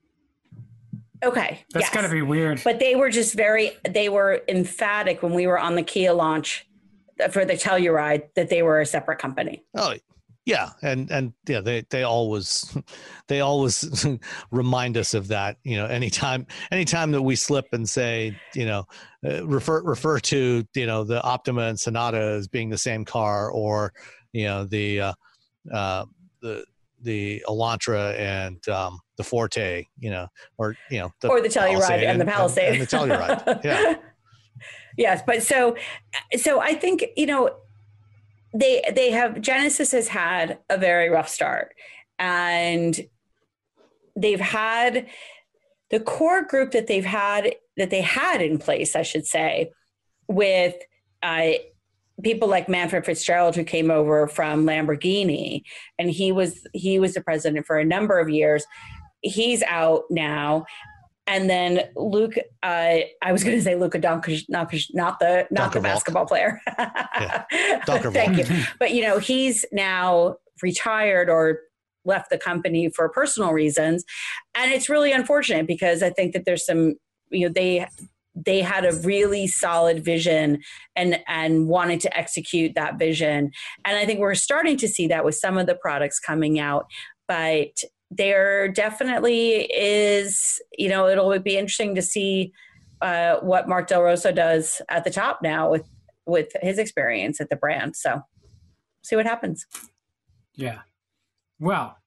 Okay, that's yes. gotta be weird. But they were just very they were emphatic when we were on the Kia launch for the Telluride that they were a separate company. Oh. Yeah, and and yeah, they they always they always remind us of that. You know, anytime anytime that we slip and say, you know, uh, refer refer to you know the Optima and Sonata as being the same car, or you know the uh, uh, the the Elantra and um, the Forte, you know, or you know, the or the Telluride and the Palisade and, and the Telluride. Yeah. Yes, but so so I think you know. They they have Genesis has had a very rough start, and they've had the core group that they've had that they had in place, I should say, with uh, people like Manfred Fitzgerald, who came over from Lamborghini, and he was he was the president for a number of years. He's out now. And then Luke, uh, I was going to say Luka Doncic, not, not the not the basketball player. Yeah. Thank you. But you know, he's now retired or left the company for personal reasons. And it's really unfortunate because I think that there's some, you know, they they had a really solid vision and and wanted to execute that vision. And I think we're starting to see that with some of the products coming out. But there definitely is, you know, it'll be interesting to see uh, what Mark Del Rosso does at the top now with, with his experience at the brand. So see what happens. Yeah. Well,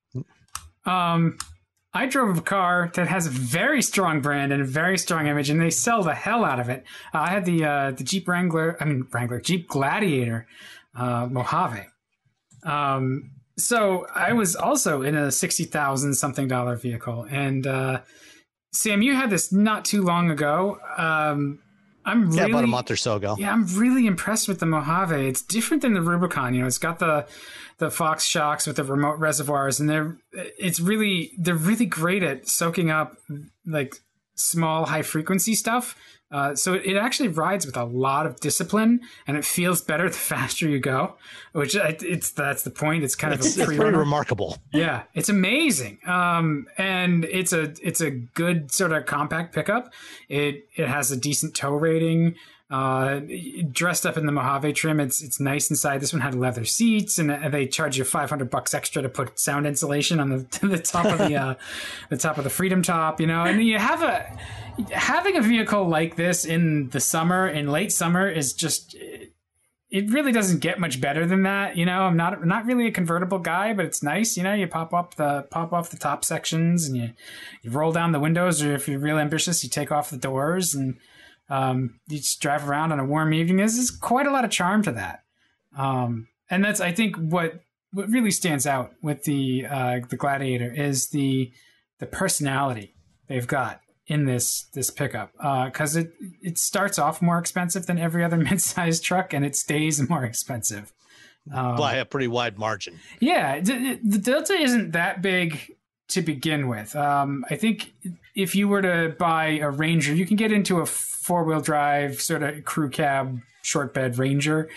um, I drove a car that has a very strong brand and a very strong image, and they sell the hell out of it. Uh, I had the uh, the Jeep Wrangler, I mean Wrangler, Jeep Gladiator uh, Mojave. Um, so I was also in a sixty thousand something dollar vehicle, and uh, Sam, you had this not too long ago. Um, I'm yeah, really, about a month or so ago. Yeah, I'm really impressed with the Mojave. It's different than the Rubicon. You know, it's got the the Fox shocks with the remote reservoirs, and they're it's really they're really great at soaking up like small high frequency stuff. Uh, so it, it actually rides with a lot of discipline, and it feels better the faster you go. Which it's that's the point. It's kind it's, of a it's pretty remarkable. Yeah, it's amazing, um, and it's a it's a good sort of compact pickup. It it has a decent tow rating. Uh, dressed up in the Mojave trim, it's it's nice inside. This one had leather seats, and they charge you five hundred bucks extra to put sound insulation on the the top of the uh, the top of the Freedom Top. You know, and you have a having a vehicle like this in the summer, in late summer, is just. It really doesn't get much better than that. You know, I'm not not really a convertible guy, but it's nice. You know, you pop up the pop off the top sections, and you you roll down the windows, or if you're real ambitious, you take off the doors, and um, you just drive around on a warm evening. There's is quite a lot of charm to that, um, and that's I think what what really stands out with the uh, the Gladiator is the the personality they've got in this this pickup, because uh, it it starts off more expensive than every other mid-sized truck, and it stays more expensive um, by a pretty wide margin. Yeah, the, the Delta isn't that big to begin with. Um, I think if you were to buy a Ranger, you can get into a four-wheel drive sort of crew cab short bed Ranger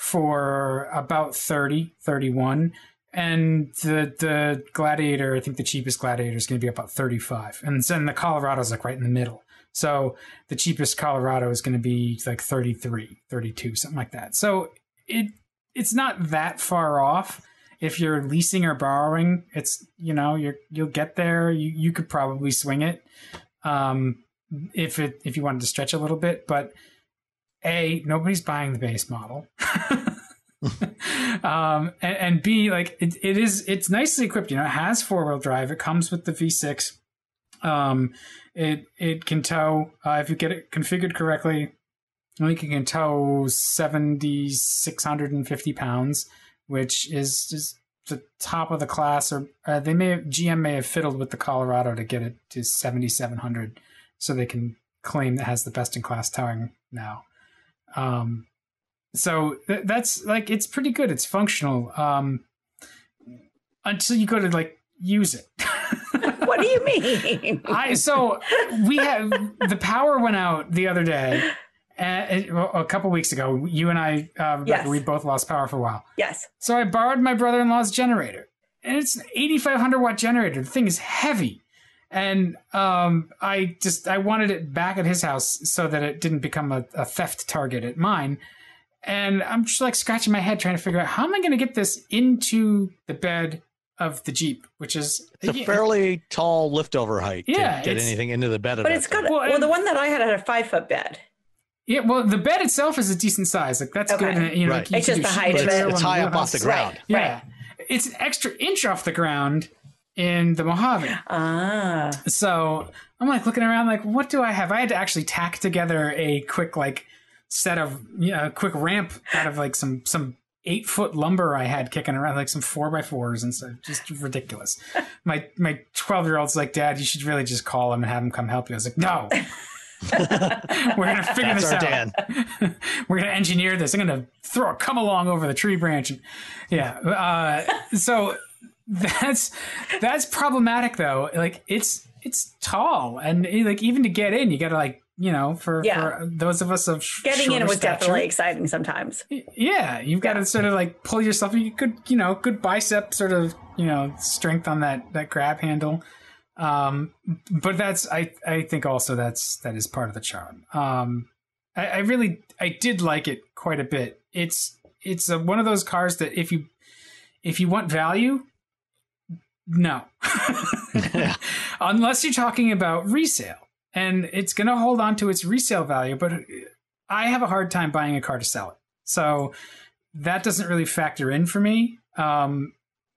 for about thirty, thirty-one. And the the Gladiator, I think the cheapest Gladiator is going to be about thirty-five. And then the Colorado is like right in the middle. So the cheapest Colorado is going to be like thirty-three, thirty-two, something like that. So it it's not that far off. If you're leasing or borrowing, it's, you know, you're, you'll get there. You, you could probably swing it um, if it if you wanted to stretch a little bit. But A, nobody's buying the base model. um, and, and B, like it, it is, it's nicely equipped. You know, it has four wheel drive. It comes with the V six. Um, it it can tow uh, if you get it configured correctly. I think it can tow seven thousand six hundred fifty pounds, which is just the top of the class. Or uh, they may have, G M may have fiddled with the Colorado to get it to seven thousand seven hundred, so they can claim that it has the best in class towing now. Um, So th- that's like, it's pretty good. It's functional um, until you go to like use it. What do you mean? I so we have the power went out the other day, and a couple weeks ago. You and I, uh, Rebecca, yes. we both lost power for a while. Yes. So I borrowed my brother-in-law's generator, and it's an eighty-five hundred watt generator. The thing is heavy. And um, I just I wanted it back at his house so that it didn't become a, a theft target at mine. And I'm just like scratching my head trying to figure out how am I going to get this into the bed of the Jeep, which is it's a fairly tall liftover height yeah, to get anything into the bed of but that it's got well, well, the one that I had had a five foot bed. Yeah, well, the bed itself is a decent size. Like that's okay. good. And, you know, right. like, it's just the height of it. It's high up off the ground. Right. Yeah, right. It's an extra inch off the ground in the Mojave. Ah. So I'm like looking around, like, what do I have? I had to actually tack together a quick like set of you know, a quick ramp out of like some some eight foot lumber I had kicking around, like some four by fours and stuff. Just ridiculous. my my twelve year old's like, Dad, you should really just call him and have him come help you. I was like, no. We're gonna figure That's this our out. Dan. We're gonna engineer this. I'm gonna throw a come along over the tree branch. And, yeah. Uh, so that's that's problematic though. Like it's it's tall and like even to get in, you gotta like you know, for, yeah. for those of us of getting in was stature, definitely exciting sometimes. Yeah, you've got yeah. to sort of like pull yourself. You could, you know, good bicep sort of, you know, strength on that that grab handle. Um, but that's I I think also that's that is part of the charm. Um, I, I really I did like it quite a bit. It's it's a, one of those cars that if you if you want value, no, unless you're talking about resale. And it's going to hold on to its resale value, but I have a hard time buying a car to sell it. So that doesn't really factor in for me. Um,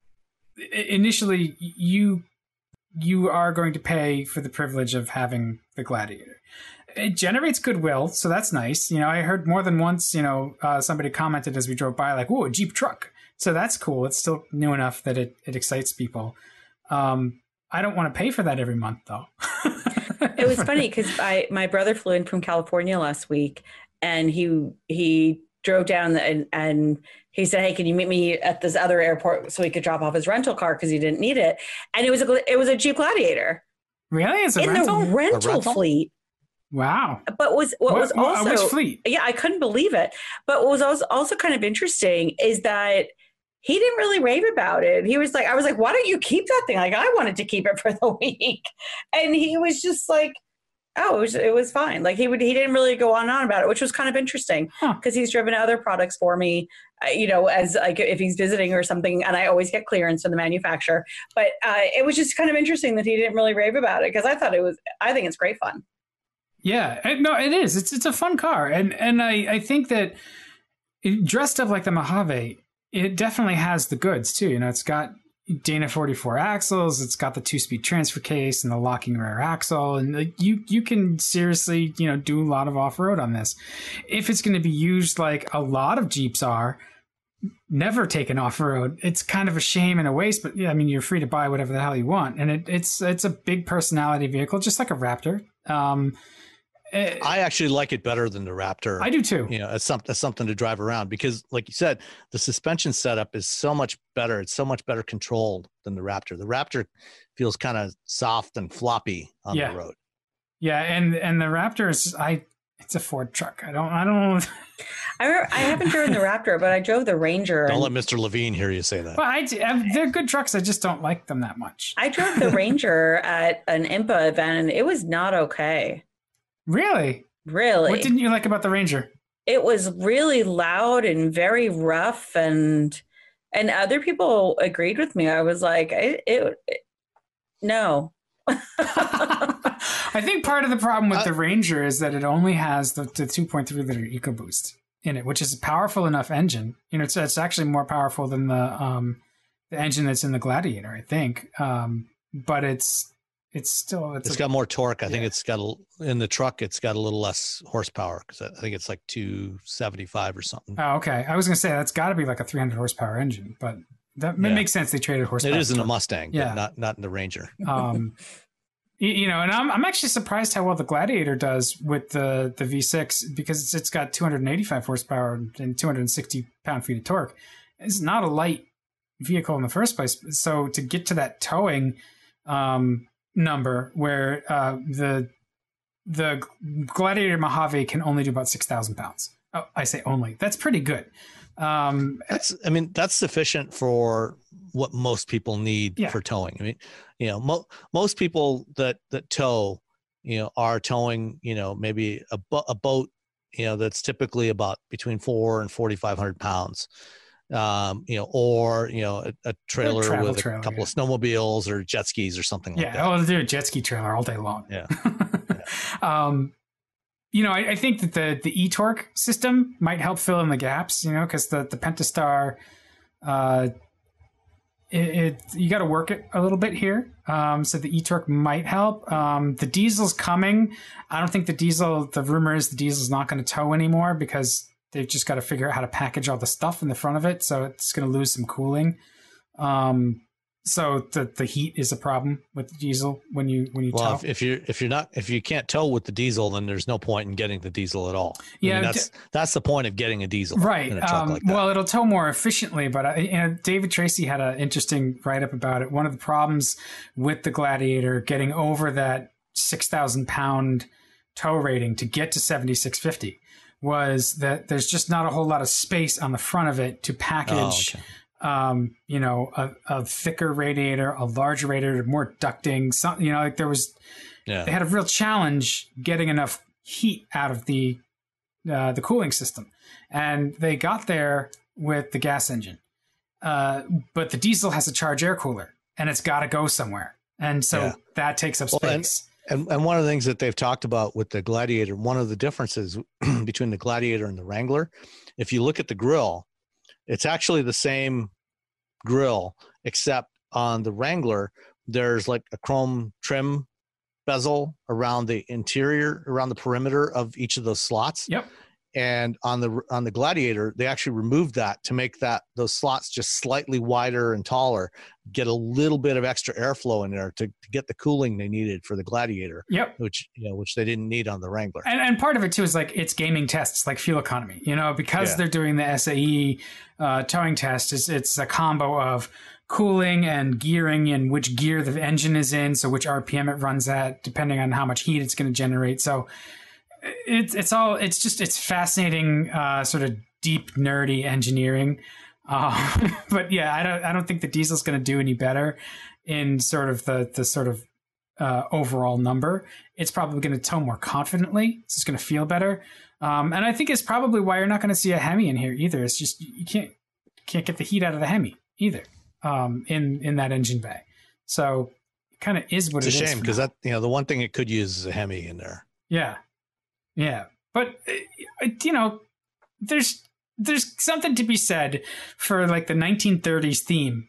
initially, you you are going to pay for the privilege of having the Gladiator. It generates goodwill, so that's nice. You know, I heard more than once, you know, uh, somebody commented as we drove by, like, "Whoa, a Jeep truck." So that's cool. It's still new enough that it, it excites people. Um, I don't want to pay for that every month, though. It was funny because I my brother flew in from California last week, and he he drove down and and he said, "Hey, can you meet me at this other airport so he could drop off his rental car because he didn't need it?" And it was a it was a Jeep Gladiator. Really, it's a in rental? the rental, rental fleet. Wow! But was what, what was also which fleet? Yeah, I couldn't believe it. But what was also kind of interesting is that he didn't really rave about it. He was like, I was like, why don't you keep that thing? Like, I wanted to keep it for the week. And he was just like, oh, it was, it was fine. Like he would, he didn't really go on and on about it, which was kind of interesting because huh. he's driven other products for me, uh, you know, as like if he's visiting or something, and I always get clearance from the manufacturer. But uh, it was just kind of interesting that he didn't really rave about it because I thought it was, I think it's great fun. Yeah, no, it is. It's, it's a fun car. And, and I, I think that it, dressed up like the Mojave, it definitely has the goods too. You know, it's got Dana forty-four axles. It's got the two-speed transfer case and the locking rear axle. And like, you, you can seriously, you know, do a lot of off-road on this. If it's going to be used like a lot of Jeeps are, never taken off-road, it's kind of a shame and a waste. But yeah, I mean, you're free to buy whatever the hell you want. And it, it's, it's a big personality vehicle, just like a Raptor. Um, It, I actually like it better than the Raptor. I do too. You know, as, some, as something to drive around because, like you said, the suspension setup is so much better. It's so much better controlled than the Raptor. The Raptor feels kind of soft and floppy on yeah. the road. Yeah, and and the Raptor is I. It's a Ford truck. I don't. I don't. I remember, I haven't driven the Raptor, but I drove the Ranger. Don't and, let Mister Levine hear you say that. Well, I, I, they're good trucks. I just don't like them that much. I drove the Ranger at an I M P A event, and it was not okay. Really? Really? What didn't you like about the Ranger? It was really loud and very rough, and and other people agreed with me. I was like, it, it, it no. I think part of the problem with uh, the Ranger is that it only has the, the two point three liter EcoBoost in it, which is a powerful enough engine. You know, it's it's actually more powerful than the um the engine that's in the Gladiator, I think. Um, but it's It's still it's, it's a, got more torque. I yeah. think it's got a, in the truck. It's got a little less horsepower because I think it's like two seventy-five or something. Oh, okay. I was gonna say that's got to be like a three hundred horsepower engine, but that yeah. makes sense. They traded horsepower. It is in the Mustang, yeah, but not not in the Ranger. um, you, you know, and I'm I'm actually surprised how well the Gladiator does with the the V six because it's it's got two hundred eighty-five horsepower and two hundred sixty pound feet of torque. It's not a light vehicle in the first place. So to get to that towing um, number where uh, the the Gladiator Mojave can only do about six thousand pounds. Oh, I say only. That's pretty good. Um, that's, I mean, that's sufficient for what most people need yeah. for towing. I mean, you know, mo- most people that, that tow, you know, are towing, you know, maybe a, bo- a boat, you know, that's typically about between four and forty-five hundred pounds. Um, you know, or, you know, a, a trailer travel with a trailer, couple yeah. of snowmobiles or jet skis or something like yeah, that. Yeah, oh, they're a jet ski trailer all day long. Yeah. yeah. Um, you know, I, I think that the the e-torque system might help fill in the gaps, you know, because the, the Pentastar, uh, it, it you got to work it a little bit here. Um, so the e-torque might help. Um, the diesel's coming. I don't think the diesel, the rumor is the diesel's not going to tow anymore because they've just got to figure out how to package all the stuff in the front of it. So it's going to lose some cooling. Um, so the, the heat is a problem with the diesel when you, when you well, tow. If, if you're, if you're not, if you can't tow with the diesel, then there's no point in getting the diesel at all. Yeah. I mean, that's, d- that's the point of getting a diesel. Right. In a truck um, like that. Well, it'll tow more efficiently, but I, you know, David Tracy had an interesting write-up about it. One of the problems with the Gladiator getting over that six thousand pound tow rating to get to seventy-six fifty was that there's just not a whole lot of space on the front of it to package, oh, okay. um, you know, a, a thicker radiator, a larger radiator, more ducting. Some, you know, like there was, yeah. they had a real challenge getting enough heat out of the uh, the cooling system, and they got there with the gas engine. Uh, but the diesel has a charge air cooler, and it's got to go somewhere, and so yeah. that takes up well, space. And- And, and one of the things that they've talked about with the Gladiator, one of the differences between the Gladiator and the Wrangler, if you look at the grill, it's actually the same grill, except on the Wrangler, there's like a chrome trim bezel around the interior, around the perimeter of each of those slots. Yep. And on the on the Gladiator, they actually removed that to make that those slots just slightly wider and taller, get a little bit of extra airflow in there to, to get the cooling they needed for the Gladiator. Yep. Which you know, which they didn't need on the Wrangler. And, and part of it too is like it's gaming tests, like fuel economy. You know, because yeah. they're doing the S A E uh, towing test, it's it's a combo of cooling and gearing and which gear the engine is in, so which R P M it runs at, depending on how much heat it's going to generate. So. It's it's all it's just it's fascinating, uh, sort of deep nerdy engineering, uh, but yeah, I don't I don't think the diesel's going to do any better in sort of the the sort of uh, overall number. It's probably going to tow more confidently. It's just going to feel better, um, and I think it's probably why you're not going to see a Hemi in here either. It's just you can't can't get the heat out of the Hemi either um, in in that engine bay. So it kind of is what it's it is. It's a shame because that you know the one thing it could use is a Hemi in there. Yeah. Yeah, but you know, there's there's something to be said for like the nineteen thirties theme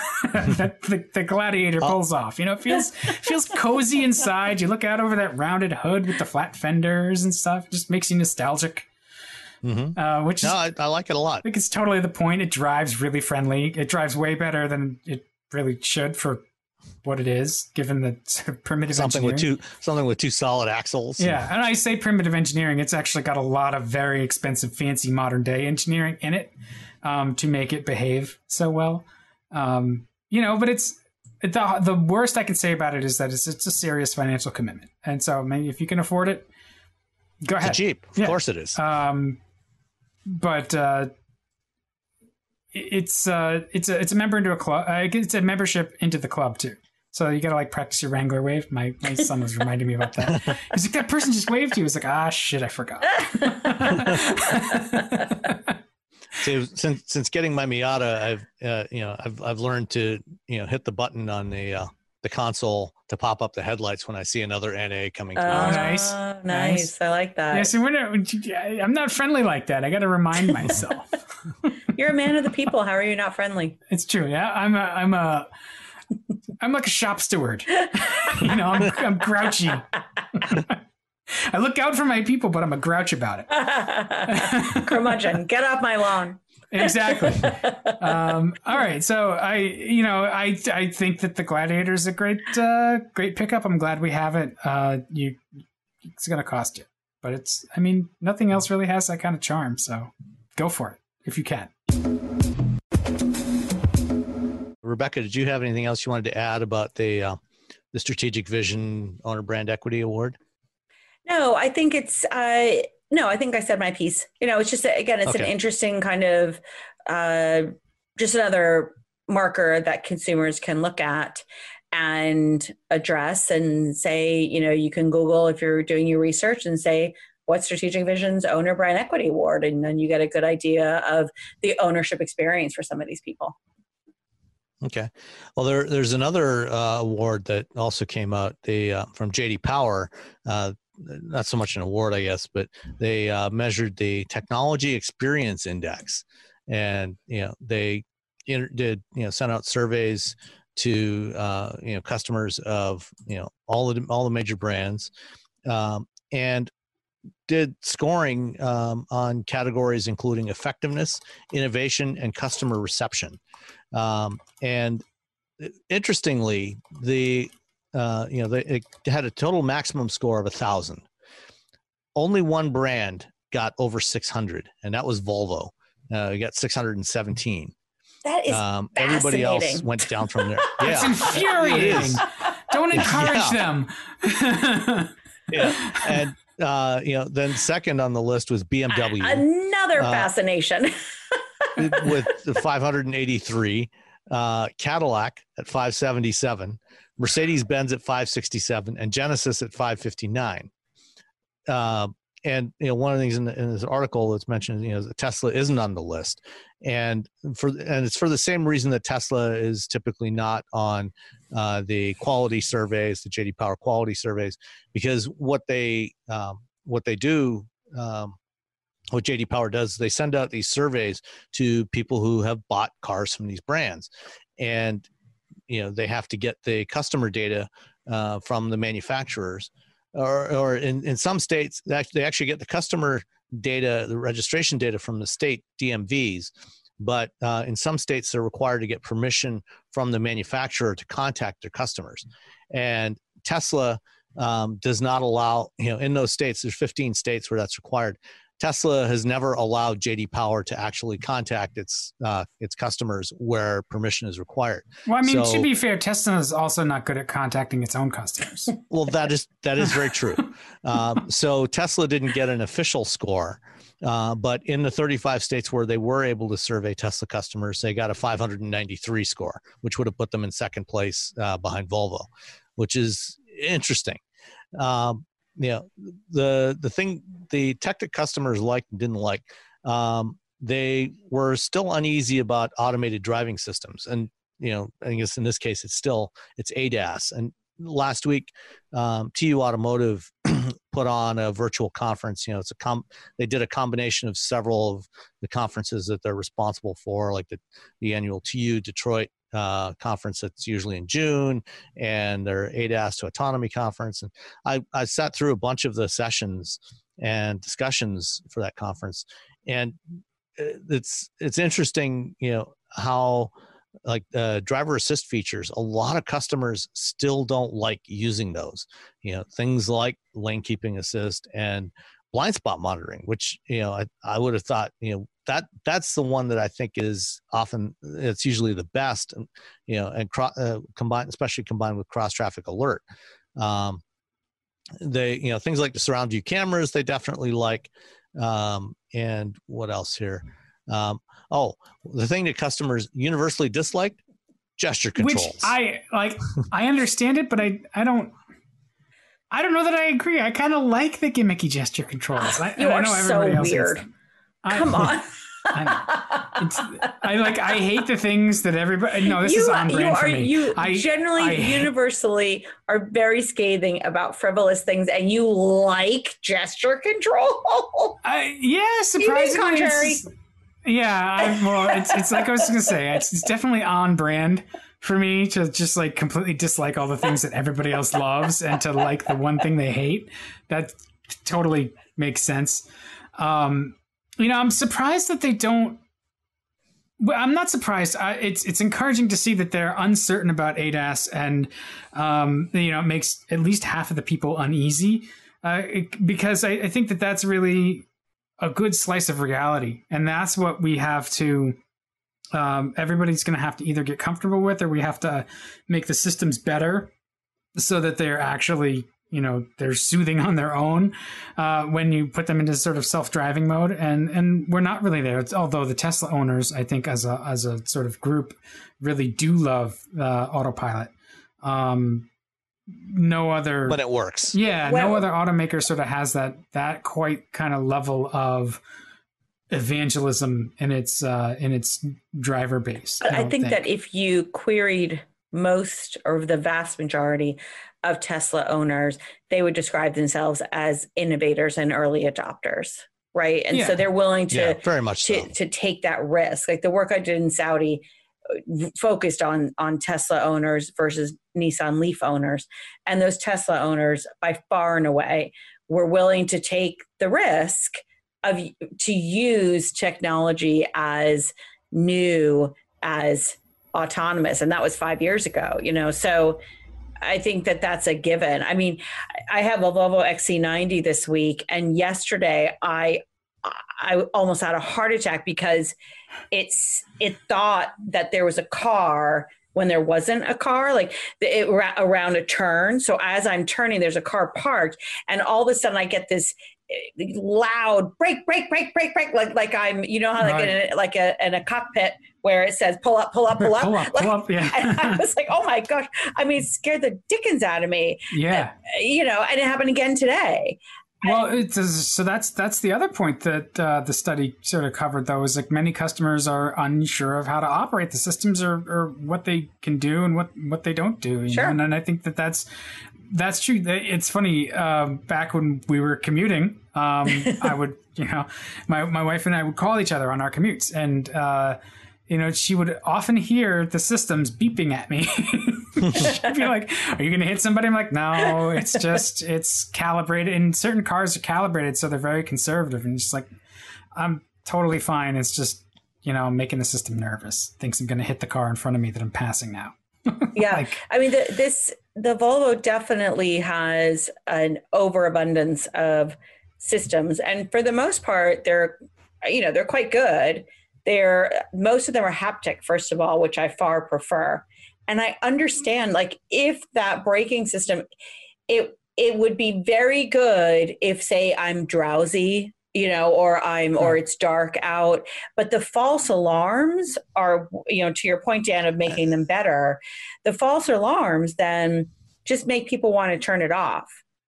that the, the Gladiator pulls oh. off. You know, it feels feels cozy inside. You look out over that rounded hood with the flat fenders and stuff. It just makes you nostalgic. Mm-hmm. Uh, which no, is, I, I like it a lot. I think it's totally the point. It drives really friendly. It drives way better than it really should for what it is, given the sort of primitive something engineering. with two something with two solid axles. Yeah, and I say primitive engineering, it's actually got a lot of very expensive, fancy modern day engineering in it um, to make it behave so well. Um, you know, but it's the the worst I can say about it is that it's it's a serious financial commitment, and so maybe if you can afford it, go ahead. It's cheap, of yeah. course it is. Um, but uh, it's uh, it's a it's a member into a club. Uh, it's a membership into the club too. So you got to like practice your Wrangler wave. My my son was reminding me about that. He's like, that person just waved you. He was like, ah, shit, I forgot. So since since getting my Miata, I've uh, you know I've I've learned to you know hit the button on the uh, the console to pop up the headlights when I see another N A coming. Oh, oh nice. nice, nice. I like that. Yeah, so we're not, I'm not friendly like that. I got to remind myself. You're a man of the people. How are you not friendly? It's true. Yeah, I'm a I'm a. I'm like a shop steward. You know, I'm, I'm grouchy. I look out for my people, but I'm a grouch about it. Curmudgeon, get off my lawn. Exactly. Um, all right. So I, you know, I, I think that the Gladiator is a great, uh, great pickup. I'm glad we have it. Uh, you, it's going to cost you, but it's, I mean, nothing else really has that kind of charm. So go for it if you can. Rebecca, did you have anything else you wanted to add about the uh, the Strategic Vision Owner Brand Equity Award? No, I think it's uh, no, I think I said my piece. You know, it's just again, it's okay. An interesting kind of uh, just another marker that consumers can look at and address and say, you know, you can Google if you're doing your research and say, what's Strategic Vision's Owner Brand Equity Award? And then you get a good idea of the ownership experience for some of these people. Okay. Well, there, there's another uh, award that also came out the, uh, from J D Power, uh, not so much an award, I guess, but they uh, measured the Technology Experience Index. And, you know, they inter- did, you know, sent out surveys to, uh, you know, customers of, you know, all the, all the major brands um, and did scoring um, on categories including effectiveness, innovation, and customer reception. Um, and interestingly, the uh, you know they it had a total maximum score of a thousand. Only one brand got over six hundred, and that was Volvo. Uh, we got six hundred seventeen. That is um, everybody else went down from there. Yeah, it's infuriating. Don't encourage yeah. them. Yeah, and uh, you know, then second on the list was B M W. Another uh, fascination. with the five hundred eighty-three, uh, Cadillac at five seventy-seven, Mercedes-Benz at five sixty-seven, and Genesis at five fifty-nine. Uh, and you know, one of the things in, the, in this article that's mentioned, you know, Tesla isn't on the list, and for and it's for the same reason that Tesla is typically not on uh, the quality surveys, the J D Power quality surveys, because what they um, what they do. Um, What J D Power does is they send out these surveys to people who have bought cars from these brands, and you know they have to get the customer data uh, from the manufacturers, or or in, in some states they actually get the customer data, the registration data from the state D M Vs, but uh, in some states they're required to get permission from the manufacturer to contact their customers, and Tesla um, does not allow, you know, in those states, there's fifteen states where that's required. Tesla has never allowed J D Power to actually contact its uh, its customers where permission is required. Well, I mean, so, to be fair, Tesla is also not good at contacting its own customers. Well, that is that is very true. Um, so Tesla didn't get an official score, uh, but in the thirty-five states where they were able to survey Tesla customers, they got a five hundred ninety-three score, which would have put them in second place uh, behind Volvo, which is interesting. Um, you know, the the thing the tech that customers liked and didn't like, um, they were still uneasy about automated driving systems, and you know, I guess in this case it's still it's A D A S. And last week, um, T U Automotive put on a virtual conference. You know, it's a com they did a combination of several of the conferences that they're responsible for, like the the annual T U Detroit uh, conference that's usually in June, and their A D A S to Autonomy conference. And I, I sat through a bunch of the sessions and discussions for that conference. And it's, it's interesting, you know, how like uh, driver assist features, a lot of customers still don't like using those, you know, things like lane keeping assist and blind spot monitoring, which, you know, I, I would have thought, you know, that that's the one that I think is often, it's usually the best, you know, and cro- uh, combined, especially combined with cross traffic alert. Um, they, you know, things like the surround view cameras, they definitely like, um, and what else here? Um, oh, the thing that customers universally disliked, gesture controls. Which I like, I understand it, but I, I don't, I don't know that I agree. I kind of like the gimmicky gesture controls. I, you I are know so weird. I, Come on. I, it's, I like. I hate the things that everybody. No, this you, is on brand you are, for me. You I, generally, I, universally, are very scathing about frivolous things, and you like gesture control. I, yeah, surprisingly. Contrary. Yeah, I, well, it's it's like I was gonna say. It's, it's definitely on brand for me to just like completely dislike all the things that everybody else loves and to like the one thing they hate. That totally makes sense. Um, you know, I'm surprised that they don't. Well, I'm not surprised. I, it's it's encouraging to see that they're uncertain about A D A S, and um, you know, it makes at least half of the people uneasy uh, it, because I, I think that that's really a good slice of reality, and that's what we have to. Um, everybody's going to have to either get comfortable with, or we have to make the systems better so that they're actually, you know, they're soothing on their own uh, when you put them into sort of self-driving mode. And and we're not really there. It's, although the Tesla owners, I think, as a as a sort of group, really do love uh, autopilot. Um, no other, but it works. Yeah, well, no other automaker sort of has that that quite kind of level of evangelism in its uh, in its driver base. I, I think, think that if you queried most or the vast majority of Tesla owners, they would describe themselves as innovators and early adopters, right? And yeah. so they're willing to yeah, very much to, so. to take that risk. Like the work I did in Saudi focused on on Tesla owners versus Nissan Leaf owners, and those Tesla owners by far and away were willing to take the risk of to use technology as new as autonomous, and that was five years ago, you know. So I think that that's a given. I mean, I have a Volvo X C ninety this week, and yesterday I I almost had a heart attack because it's it thought that there was a car when there wasn't a car, like it, around a turn. So as I'm turning, there's a car parked, and all of a sudden I get this loud brake, brake, brake, brake, brake, like like I'm, you know how like right. in a, like a in a cockpit where it says pull up, pull up, pull up, pull up, like, pull up. Yeah. And I was like, oh my gosh! I mean, it scared the dickens out of me. Yeah, uh, you know, and it happened again today. Well, it's so that's that's the other point that uh, the study sort of covered, though, is like many customers are unsure of how to operate the systems or, or what they can do and what, what they don't do. You sure. know? And, and I think that that's that's true. It's funny. Um, back when we were commuting, um, I would, you know, my my wife and I would call each other on our commutes, and uh, you know, she would often hear the systems beeping at me. She'd be like, are you going to hit somebody? I'm like, no, it's just, it's calibrated. And certain cars are calibrated, so they're very conservative. And just like, I'm totally fine. It's just, you know, making the system nervous. Thinks I'm going to hit the car in front of me that I'm passing now. Yeah. Like, I mean, the, this, the Volvo definitely has an overabundance of systems. And for the most part, they're, you know, they're quite good. They're, most of them are haptic, first of all, which I far prefer. And I understand, like, if that braking system, it it would be very good if, say, I'm drowsy, you know, or I'm, or it's dark out. But the false alarms are, you know, to your point, Dan, of making them better. The false alarms then just make people want to turn it off.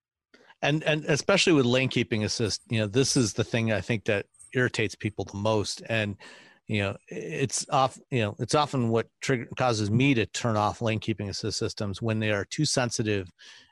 And and especially with lane keeping assist, you know, this is the thing I think that irritates people the most. And you know, it's off, you know, it's often what trigger, causes me to turn off lane keeping assist systems when they are too sensitive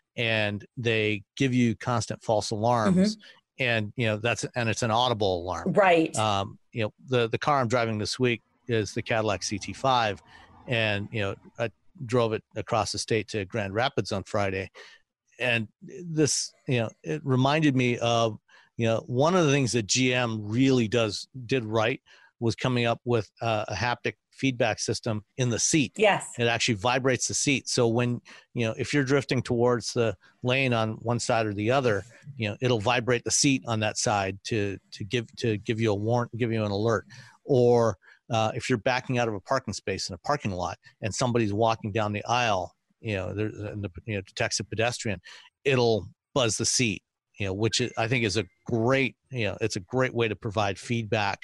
and they give you constant false alarms. Mm-hmm. And, you know, that's, and it's an audible alarm. Right. Um, you know, the, the car I'm driving this week is the Cadillac C T five. And, you know, I drove it across the state to Grand Rapids on Friday. And this, you know, it reminded me of, you know, one of the things that G M really does, did right was coming up with uh, a haptic feedback system in the seat. Yes. It actually vibrates the seat. So when, you know, if you're drifting towards the lane on one side or the other, you know, it'll vibrate the seat on that side to, to give, to give you a warrant, give you an alert. Or uh, if you're backing out of a parking space in a parking lot and somebody's walking down the aisle, you know, there's, you know, detects a pedestrian, it'll buzz the seat, you know, which I think is a great, you know, it's a great way to provide feedback.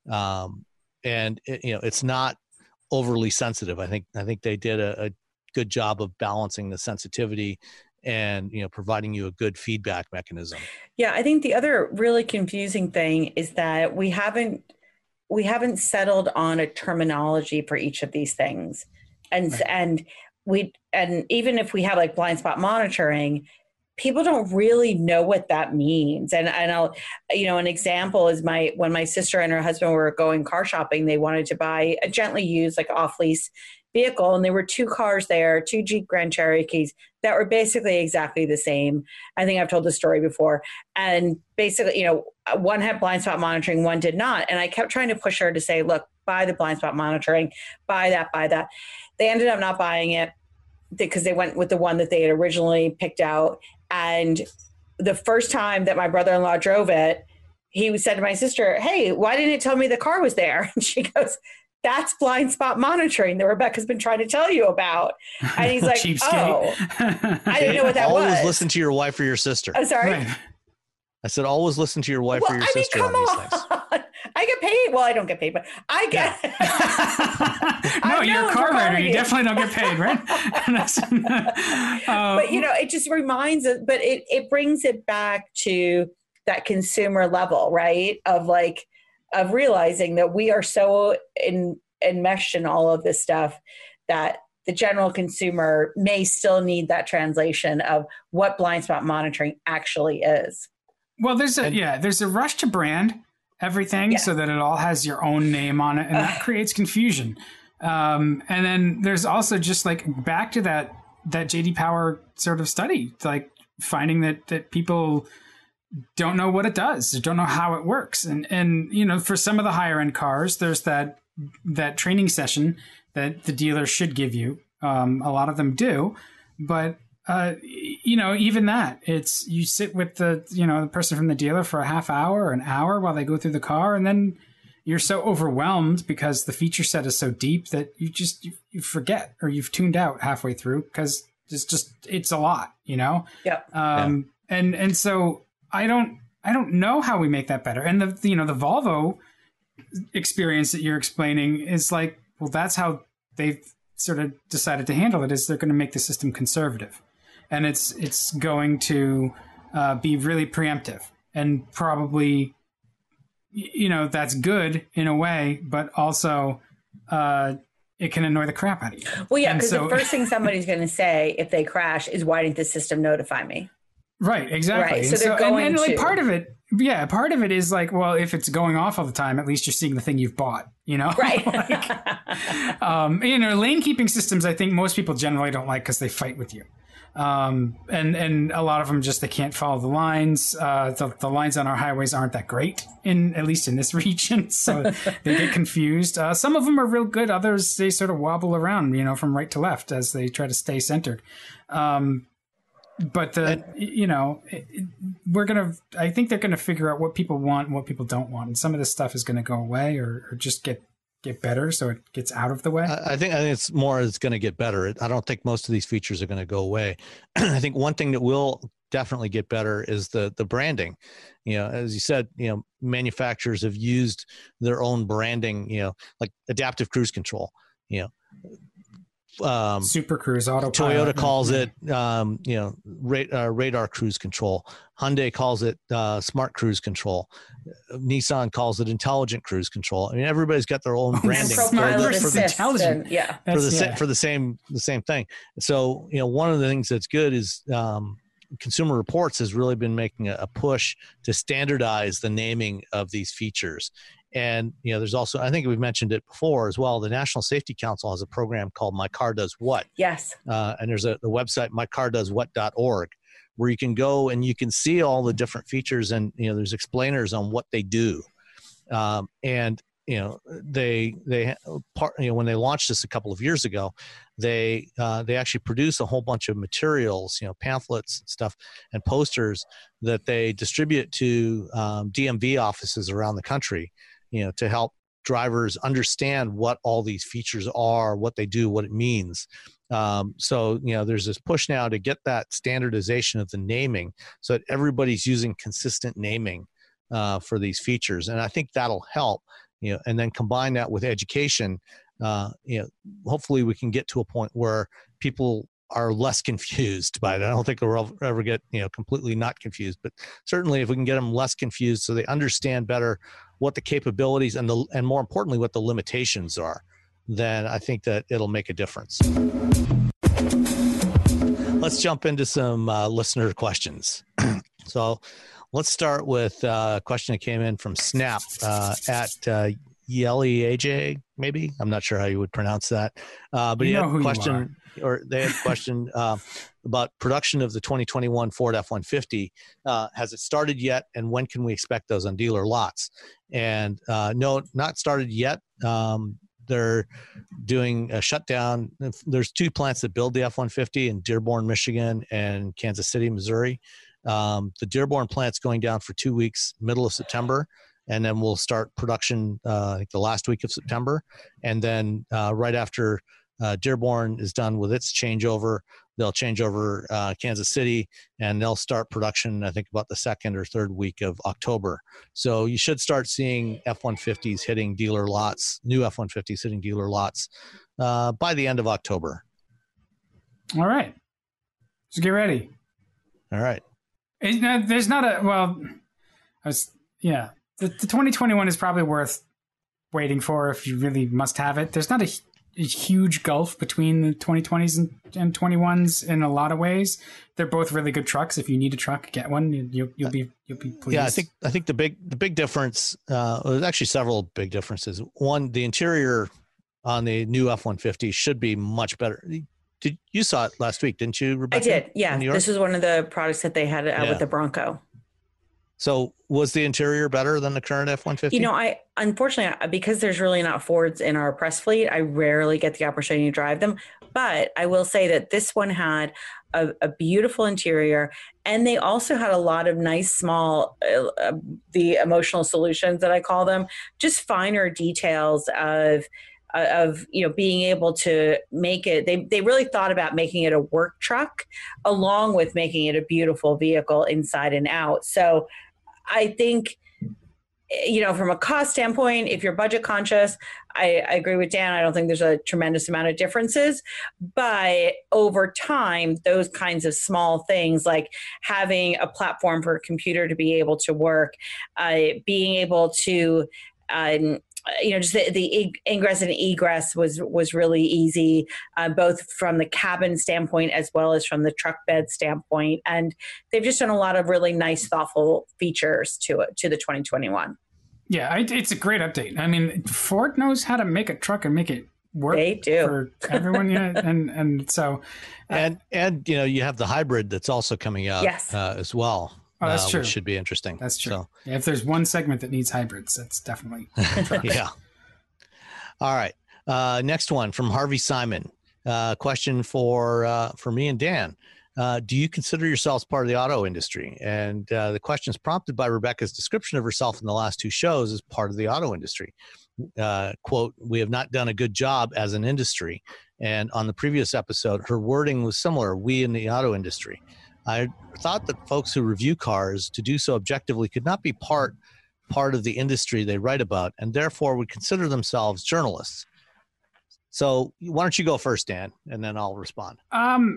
Um, and it, you know, it's not overly sensitive. I think, I think they did a, a good job of balancing the sensitivity and, you know, providing you a good feedback mechanism. Yeah. I think the other really confusing thing is that we haven't, we haven't settled on a terminology for each of these things. And, right. and we, and even if we have like blind spot monitoring, people don't really know what that means. And and I'll, you know, an example is my, when my sister and her husband were going car shopping, they wanted to buy a gently used, like off lease vehicle. And there were two cars there, two Jeep Grand Cherokees that were basically exactly the same. I think I've told this story before. And basically, you know, one had blind spot monitoring, one did not. And I kept trying to push her to say, look, buy the blind spot monitoring, buy that, buy that. They ended up not buying it because they went with the one that they had originally picked out. And the first time that my brother-in-law drove it, he said to my sister, hey, why didn't it tell me the car was there? And she goes, that's blind spot monitoring that Rebecca's been trying to tell you about. And he's like, oh, I didn't know what that always was. Always listen to your wife or your sister. I'm sorry. Right. I said, always listen to your wife well, or your I mean, sister come on these on. things. I get paid. Well, I don't get paid, but I get. no, you're a car rider. You definitely don't get paid, right? uh, but you know, it just reminds us. But it it brings it back to that consumer level, right? Of like, of realizing that we are so in, enmeshed in all of this stuff that the general consumer may still need that translation of what blind spot monitoring actually is. Well, there's a, yeah, there's a rush to brand everything yeah. so that it all has your own name on it. And that creates confusion. Um, and then there's also just like back to that, that J D Power sort of study, like finding that, that people don't know what it does, don't know how it works. And, and, you know, for some of the higher end cars, there's that, that training session that the dealer should give you. Um, a lot of them do, but uh, you know, even that, it's, you sit with the, you know, the person from the dealer for a half hour or an hour while they go through the car, and then you're so overwhelmed because the feature set is so deep that you just, you, you forget, or you've tuned out halfway through because it's just, it's a lot, you know? Yep. Um, yeah. And, and so I don't, I don't know how we make that better. And the, you know, the Volvo experience that you're explaining is like, well, that's how they've sort of decided to handle it, is they're going to make the system conservative, and it's, it's going to uh, be really preemptive, and probably, you know, that's good in a way, but also uh, it can annoy the crap out of you. Well, yeah, because so, the first thing somebody's going to say if they crash is, why didn't the system notify me? Right, exactly. Right, so and they're so, going and, and like to. part of it, yeah, part of it is like, well, if it's going off all the time, at least you're seeing the thing you've bought, you know? Right. like, um, you know, lane keeping systems, I think most people generally don't like because they fight with you. Um, and, and a lot of them just, they can't follow the lines. Uh, the, the lines on our highways aren't that great, in at least in this region. So they get confused. Uh, some of them are real good. Others, they sort of wobble around, you know, from right to left as they try to stay centered. Um, but the, and, you know, it, it, we're going to, I think they're going to figure out what people want and what people don't want. And some of this stuff is going to go away, or, or just get, get better, so it gets out of the way. I think I think it's more, it's going to get better. I don't think most of these features are going to go away. I think one thing that will definitely get better is the the branding. You know, as you said, you know, manufacturers have used their own branding, you know, like adaptive cruise control, you know, um, Super Cruise, Autopilot. Toyota calls it, um, you know, ra- uh, radar cruise control. Hyundai calls it uh, smart cruise control. Nissan calls it intelligent cruise control. I mean, everybody's got their own branding for the, for the intelligent, yeah, for the yeah. for the same the same thing. So, you know, one of the things that's good is um, Consumer Reports has really been making a, a push to standardize the naming of these features. And, you know, there's also, I think we've mentioned it before as well, the National Safety Council has a program called My Car Does What. Yes. Uh, and there's a the website, my car does what dot org, where you can go and you can see all the different features, and, you know, there's explainers on what they do. Um, and, you know, they, they, part, you know, when they launched this a couple of years ago, they, uh, they actually produce a whole bunch of materials, you know, pamphlets and stuff and posters that they distribute to um, D M V offices around the country, you know, to help drivers understand what all these features are, what they do, what it means. Um, so, you know, there's this push now to get that standardization of the naming so that everybody's using consistent naming uh, for these features. And I think that'll help, you know, and then combine that with education. Uh, you know, hopefully we can get to a point where people are less confused by it. I don't think we'll ever get, you know, completely not confused, but certainly if we can get them less confused so they understand better what the capabilities and the, and more importantly, what the limitations are, then I think that it'll make a difference. Let's jump into some uh, listener questions. So let's start with uh, a question that came in from Snap uh, at uh, Yeli A J, maybe. I'm not sure how you would pronounce that. Uh, but you he know had a question, or they had a question uh, about production of the twenty twenty-one Ford F one fifty. Uh, has it started yet? And when can we expect those on dealer lots? And uh, no, not started yet. Um, they're doing a shutdown. There's two plants that build the F one fifty in Dearborn, Michigan, and Kansas City, Missouri. Um, the Dearborn plant's going down for two weeks, middle of September. And then we'll start production, uh, I think the last week of September. And then uh, right after uh, Dearborn is done with its changeover, they'll change over uh, Kansas City, and they'll start production, I think, about the second or third week of October. So you should start seeing F one fifties hitting dealer lots, new F one fifties hitting dealer lots uh, by the end of October. All right. So get ready. All right. It's not, there's not a, well, I was, yeah. The, the twenty twenty-one is probably worth waiting for if you really must have it. There's not a, a huge gulf between the twenty twenties and, and twenty-ones in a lot of ways. They're both really good trucks. If you need a truck, get one. You, you, you'll be you'll be pleased. Yeah, I think I think the big the big difference. Uh, well, there's actually several big differences. One, the interior on the new F one fifty should be much better. Did you saw it last week, didn't you, Rebecca? I did. Yeah, this is one of the products that they had out yeah. with the Bronco. So was the interior better than the current F one fifty? You know, I unfortunately, because there's really not Fords in our press fleet, I rarely get the opportunity to drive them. But I will say that this one had a, a beautiful interior, and they also had a lot of nice small, uh, uh, the emotional solutions that I call them, just finer details of of you know being able to make it. They they really thought about making it a work truck, along with making it a beautiful vehicle inside and out. So I think, you know, from a cost standpoint, if you're budget conscious, I, I agree with Dan. I don't think there's a tremendous amount of differences. But over time, those kinds of small things like having a platform for a computer to be able to work, uh, being able to, um, you know, just the, the ingress and egress was was really easy, uh, both from the cabin standpoint as well as from the truck bed standpoint. And they've just done a lot of really nice, thoughtful features to it, to the twenty twenty-one. Yeah, it's a great update. I mean, Ford knows how to make a truck and make it work they do. for everyone. Yeah, and and so uh, and and you know you have the hybrid that's also coming out yes. uh, as well. Oh, that's uh, true. Which should be interesting. That's true. So. Yeah, if there's one segment that needs hybrids, that's definitely yeah. All right. Uh, next one from Harvey Simon. Uh, question for uh, for me and Dan. Uh, do you consider yourselves part of the auto industry? And uh, the question is prompted by Rebecca's description of herself in the last two shows as part of the auto industry. Uh, quote, we have not done a good job as an industry. And on the previous episode, her wording was similar, we in the auto industry. I thought that folks who review cars to do so objectively could not be part part of the industry they write about, and therefore would consider themselves journalists. So why don't you go first, Dan, and then I'll respond. Um,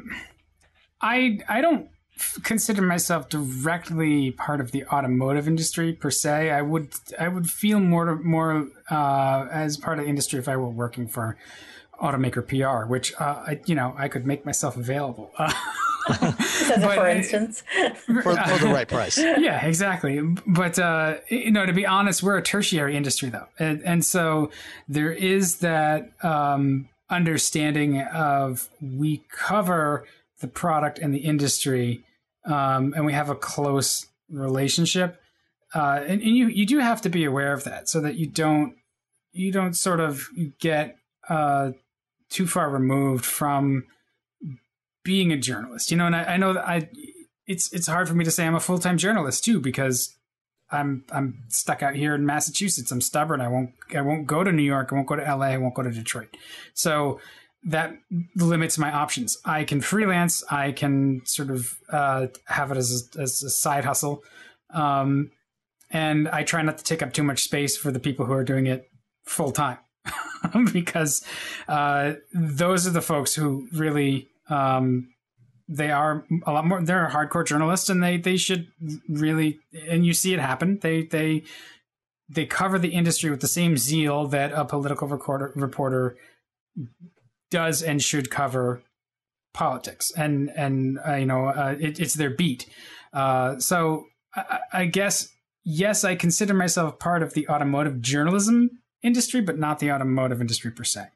I I don't consider myself directly part of the automotive industry per se. I would I would feel more more uh, as part of the industry if I were working for automaker P R, which uh, I, you know I could make myself available. Uh, As a for instance, for, for the right price. Yeah, exactly. But uh, you know, to be honest, we're a tertiary industry, though, and, and so there is that um, understanding of we cover the product and the industry, um, and we have a close relationship, uh, and, and you you do have to be aware of that so that you don't you don't sort of get uh, too far removed from being a journalist, you know, and I, I know that I, it's it's hard for me to say I'm a full time journalist too because I'm I'm stuck out here in Massachusetts. I'm stubborn. I won't I won't go to New York. I won't go to L A. I won't go to Detroit. So that limits my options. I can freelance. I can sort of uh, have it as a, as a side hustle, um, and I try not to take up too much space for the people who are doing it full time because uh, those are the folks who really. Um, they are a lot more, they're hardcore journalists and they, they should really, and you see it happen. They, they, they cover the industry with the same zeal that a political recorder, reporter does and should cover politics. And, and, uh, you know, uh, it, it's their beat. Uh, so I, I guess, yes, I consider myself part of the automotive journalism industry, but not the automotive industry per se.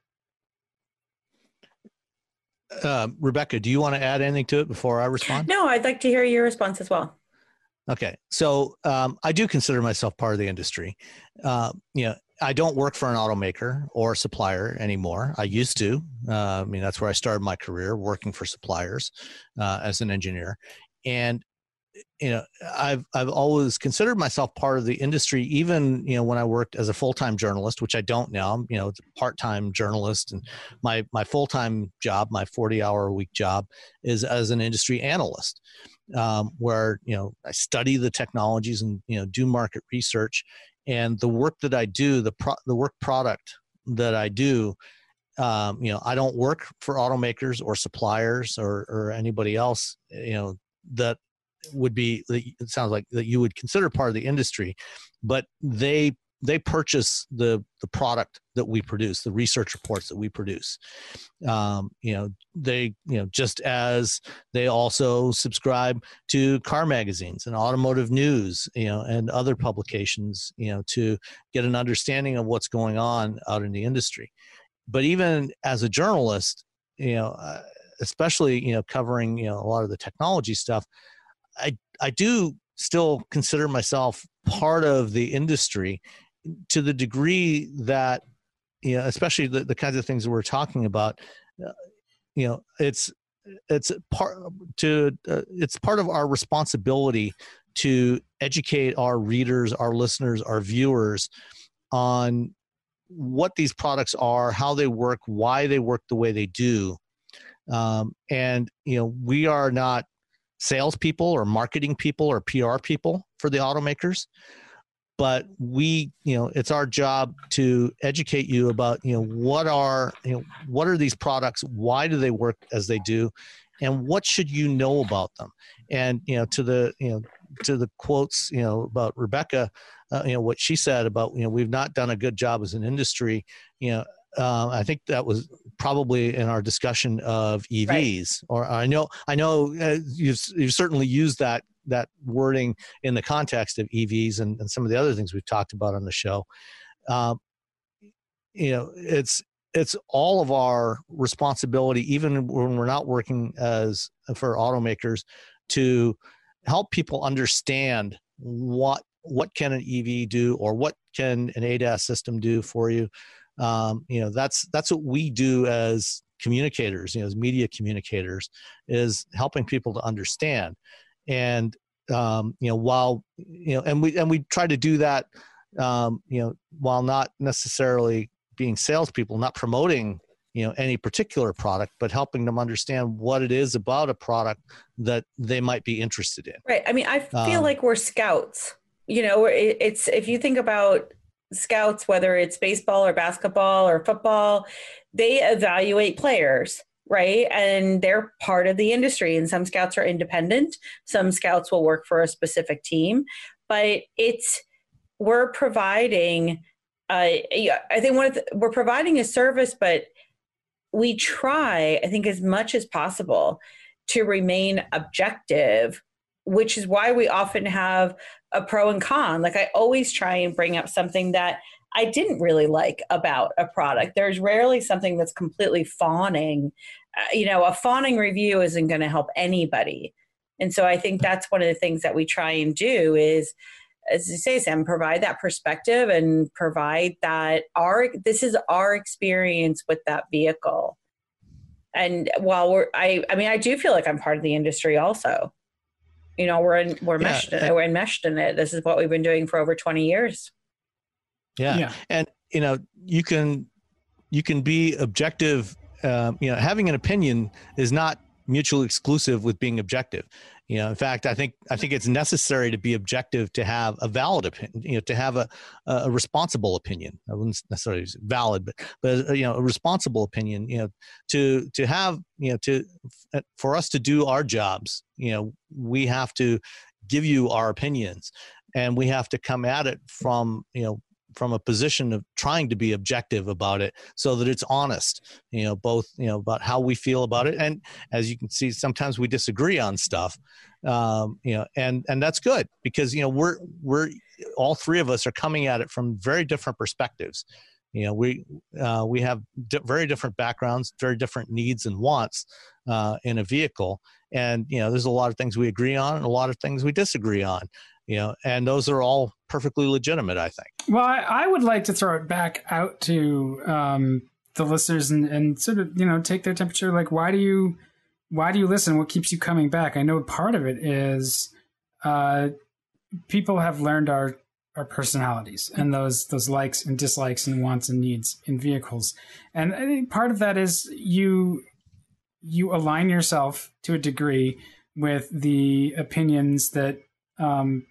Uh, Rebecca, do you want to add anything to it before I respond? No, I'd like to hear your response as well. Okay. So um, I do consider myself part of the industry. Uh, you know, I don't work for an automaker or supplier anymore. I used to. Uh, I mean, that's where I started my career, working for suppliers uh, as an engineer. And you know, I've I've always considered myself part of the industry, even you know when I worked as a full-time journalist, which I don't now. I'm, you know, it's a part-time journalist, and my my full-time job, my forty-hour a week job, is as an industry analyst, um, where you know I study the technologies and you know do market research, and the work that I do, the pro- the work product that I do. Um, you know, I don't work for automakers or suppliers or or anybody else. You know that. Would be it sounds like that you would consider part of the industry, but they they purchase the the product that we produce, the research reports that we produce. Um, you know, they you know just as they also subscribe to car magazines and automotive news, you know, and other publications, you know, to get an understanding of what's going on out in the industry. But even as a journalist, you know, uh, especially you know covering you know a lot of the technology stuff. I, I do still consider myself part of the industry to the degree that, you know, especially the, the kinds of things that we're talking about, uh, you know, it's, it's part to, uh, it's part of our responsibility to educate our readers, our listeners, our viewers on what these products are, how they work, why they work the way they do. Um, and, you know, we are not salespeople or marketing people or P R people for the automakers, but we, you know, it's our job to educate you about, you know, what are, you know, what are these products? Why do they work as they do? And what should you know about them? And, you know, to the, you know, to the quotes, you know, about Rebecca, uh, you know, what she said about, you know, we've not done a good job as an industry, you know, uh, I think that was probably in our discussion of E Vs, right. Or I know, I know uh, you've, you've certainly used that, that wording in the context of E Vs and, and some of the other things we've talked about on the show. Um, you know, it's, it's all of our responsibility, even when we're not working as for automakers, to help people understand what, what can an E V do, or what can an A D A S system do for you. Um, you know, that's, that's what we do as communicators, you know, as media communicators, is helping people to understand. And, um, you know, while, you know, and we, and we try to do that, um, you know, while not necessarily being salespeople, not promoting, you know, any particular product, but helping them understand what it is about a product that they might be interested in. Right. I mean, I feel um, like we're scouts, you know, it, it's, if you think about scouts, whether it's baseball or basketball or football, they evaluate players, right? And they're part of the industry. And some scouts are independent. Some scouts will work for a specific team, but it's, we're providing, uh, I think one of the, we're providing a service, but we try, I think, as much as possible to remain objective, which is why we often have a pro and con. Like, I always try and bring up something that I didn't really like about a product. There's rarely something that's completely fawning. Uh, you know, a fawning review isn't going to help anybody. And so I think that's one of the things that we try and do is, as you say, Sam, provide that perspective and provide that our, this is our experience with that vehicle. And while we're, I, I mean, I do feel like I'm part of the industry also. You know, we're in, we're yeah, meshed, in, we're enmeshed in it. This is what we've been doing for over twenty years. Yeah. yeah. And, you know, you can, you can be objective. Um, you know, having an opinion is not mutually exclusive with being objective. You know, in fact, I think, I think it's necessary to be objective to have a valid opinion, you know, to have a, a responsible opinion. I wouldn't necessarily use valid, but, but, you know, a responsible opinion, you know, to, to have, you know, to, for us to do our jobs, you know, we have to give you our opinions, and we have to come at it from, you know, from a position of trying to be objective about it so that it's honest, you know, both, you know, about how we feel about it. And as you can see, sometimes we disagree on stuff, um, you know, and, and that's good because, you know, we're, we're, all three of us are coming at it from very different perspectives. You know, we, uh, we have di- very different backgrounds, very different needs and wants uh, in a vehicle. And, you know, there's a lot of things we agree on and a lot of things we disagree on. You know, and those are all perfectly legitimate, I think. Well, I, I would like to throw it back out to um, the listeners and, and sort of, you know, take their temperature. Like, why do you, why do you listen? What keeps you coming back? I know part of it is uh, people have learned our, our personalities and those, those likes and dislikes and wants and needs in vehicles. And I think part of that is you, you align yourself to a degree with the opinions that, um,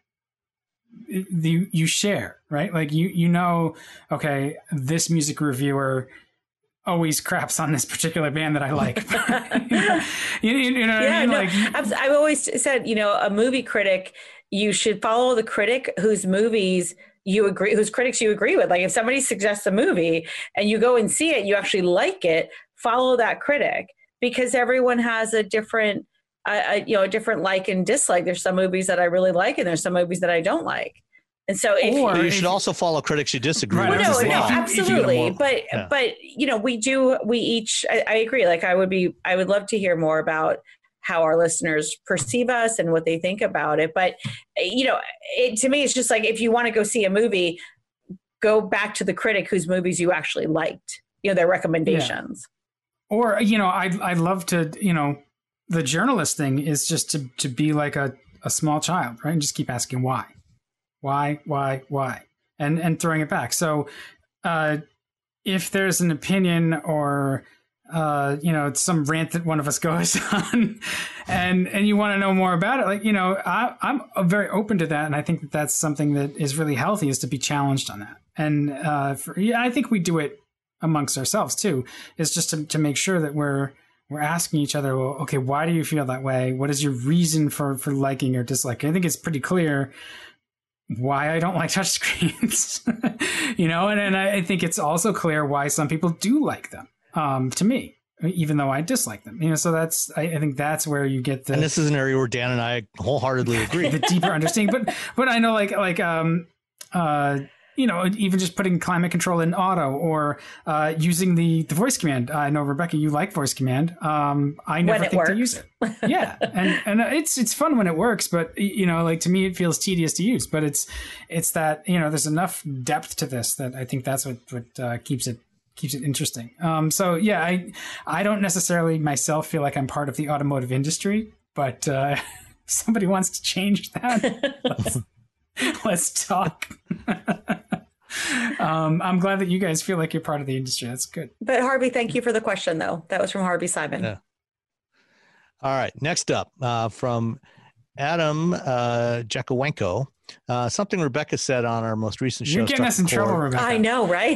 the you share, right? Like you you know, okay, this music reviewer always craps on this particular band that I like. you, you, you know what yeah, I mean? No, like, I've, I've always said, you know, a movie critic, you should follow the critic whose movies you agree, whose critics you agree with. Like if somebody suggests a movie and you go and see it, you actually like it, follow that critic because everyone has a different I, you know, a different like and dislike. There's some movies that I really like, and there's some movies that I don't like. And so, if, or you if, should also follow critics you disagree well, with. No, as no, well. absolutely. But, yeah. but you know, we do. We each. I, I agree. Like, I would be. I would love to hear more about how our listeners perceive us and what they think about it. But, you know, it, to me, it's just like, if you want to go see a movie, go back to the critic whose movies you actually liked, you know, their recommendations. Yeah. Or, you know, I'd, I'd love to, you know, the journalist thing is just to, to be like a, a small child, right? And just keep asking why, why, why, why, and, and throwing it back. So uh, if there's an opinion or, uh, you know, it's some rant that one of us goes on and, and you want to know more about it, like, you know, I, I'm very open to that. And I think that that's something that is really healthy, is to be challenged on that. And uh, for, yeah, I think we do it amongst ourselves too, is just to, to make sure that we're, we're asking each other, well, okay, why do you feel that way? What is your reason for, for liking or disliking? I think it's pretty clear why I don't like touchscreens, you know, and, and I think it's also clear why some people do like them. Um, to me, even though I dislike them, you know, so that's, I, I think that's where you get the, and this is an area where Dan and I wholeheartedly agree. The deeper understanding, but, but I know like, like, um, uh, you know, even just putting climate control in auto or, uh, using the, the voice command. I know, Rebecca, you like voice command. Um, I never think works. to use it. Yeah. And, and it's, it's fun when it works, but you know, like to me, it feels tedious to use, but it's, it's that, you know, there's enough depth to this that I think that's what, what, uh, keeps it, keeps it interesting. Um, so yeah, I, I don't necessarily myself feel like I'm part of the automotive industry, but, uh, if somebody wants to change that, let's, let's talk. um, I'm glad that you guys feel like you're part of the industry. That's good. But Harvey, thank you for the question though. That was from Harvey Simon. Yeah. All right. Next up, uh, from Adam, uh, Jakowenko. Uh, something Rebecca said on our most recent show. You're getting us in trouble, Rebecca. I know, right?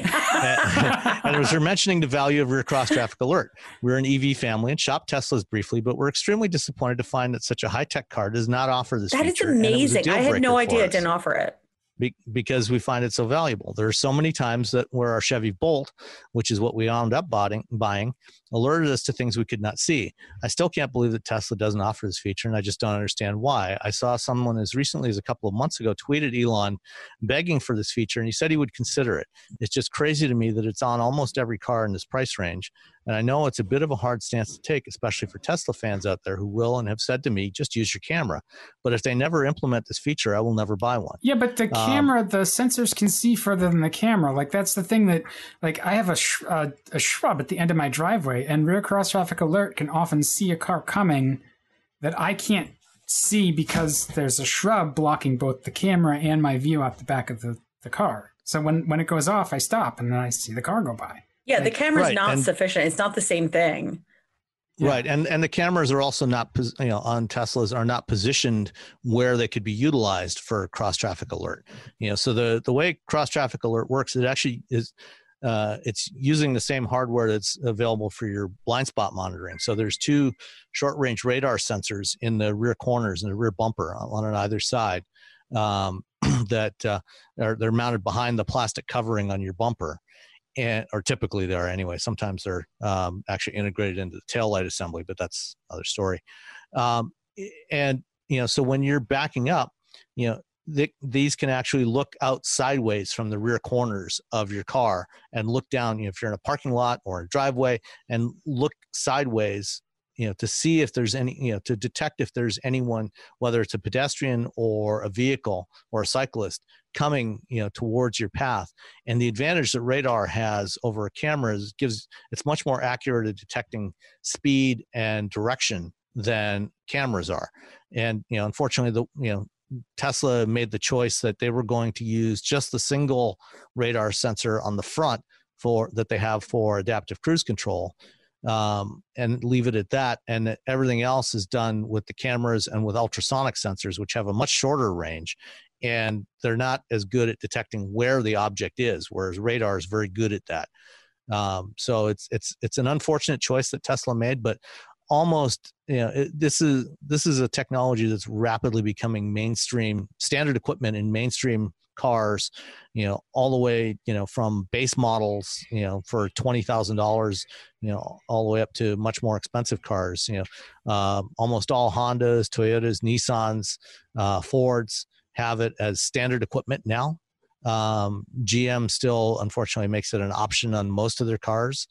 and, and it was her mentioning the value of rear cross traffic alert. We're an E V family and shop Teslas briefly, but we're extremely disappointed to find that such a high-tech car does not offer this that feature. That is amazing. I had no idea it didn't offer it. Be- because we find it so valuable. There are so many times that where our Chevy Bolt, which is what we wound up buying, buying, alerted us to things we could not see. I still can't believe that Tesla doesn't offer this feature, and I just don't understand why. I saw someone as recently as a couple of months ago tweeted Elon begging for this feature, and he said he would consider it. It's just crazy to me that it's on almost every car in this price range. And I know it's a bit of a hard stance to take, especially for Tesla fans out there who will and have said to me, just use your camera. But if they never implement this feature, I will never buy one. Yeah, but the camera, um, the sensors can see further than the camera. Like that's the thing that, like I have a, sh- uh, a shrub at the end of my driveway, and rear cross traffic alert can often see a car coming that I can't see because there's a shrub blocking both the camera and my view out the back of the, the car. So when, when it goes off, I stop and then I see the car go by. Yeah, the like, camera's right, not and, sufficient. It's not the same thing. Right, and and the cameras are also not, you know, on Teslas are not positioned where they could be utilized for cross traffic alert. You know, so the the way cross traffic alert works, it actually is, uh, it's using the same hardware that's available for your blind spot monitoring. So there's two short range radar sensors in the rear corners and the rear bumper on, on either side, um, that uh, are they're mounted behind the plastic covering on your bumper. And, or typically they are anyway. Sometimes they're um, actually integrated into the taillight assembly, but that's another story. Um, and, you know, so when you're backing up, you know, th- these can actually look out sideways from the rear corners of your car and look down, you know, if you're in a parking lot or a driveway, and look sideways, you know, to see if there's any, you know, to detect if there's anyone, whether it's a pedestrian or a vehicle or a cyclist coming, you know, towards your path. And the advantage that radar has over a camera is gives it's much more accurate at detecting speed and direction than cameras are. And, you know, unfortunately, the, you know, Tesla made the choice that they were going to use just the single radar sensor on the front for that they have for adaptive cruise control. Um, and leave it at that. And everything else is done with the cameras and with ultrasonic sensors, which have a much shorter range. And they're not as good at detecting where the object is, whereas radar is very good at that. Um, so it's it's it's an unfortunate choice that Tesla made, but almost, you know, it, this is this is a technology that's rapidly becoming mainstream standard equipment in mainstream cars, you know, all the way, you know, from base models, you know, for twenty thousand dollars, you know, all the way up to much more expensive cars. You know, uh, almost all Hondas, Toyotas, Nissans, uh, Fords have it as standard equipment now. Um, G M still, unfortunately, makes it an option on most of their cars,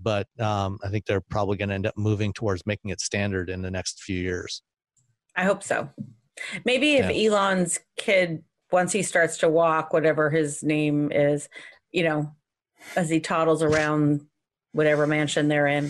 but um, I think they're probably going to end up moving towards making it standard in the next few years. I hope so. Maybe if yeah. Elon's kid, once he starts to walk, whatever his name is, you know, as he toddles around whatever mansion they're in,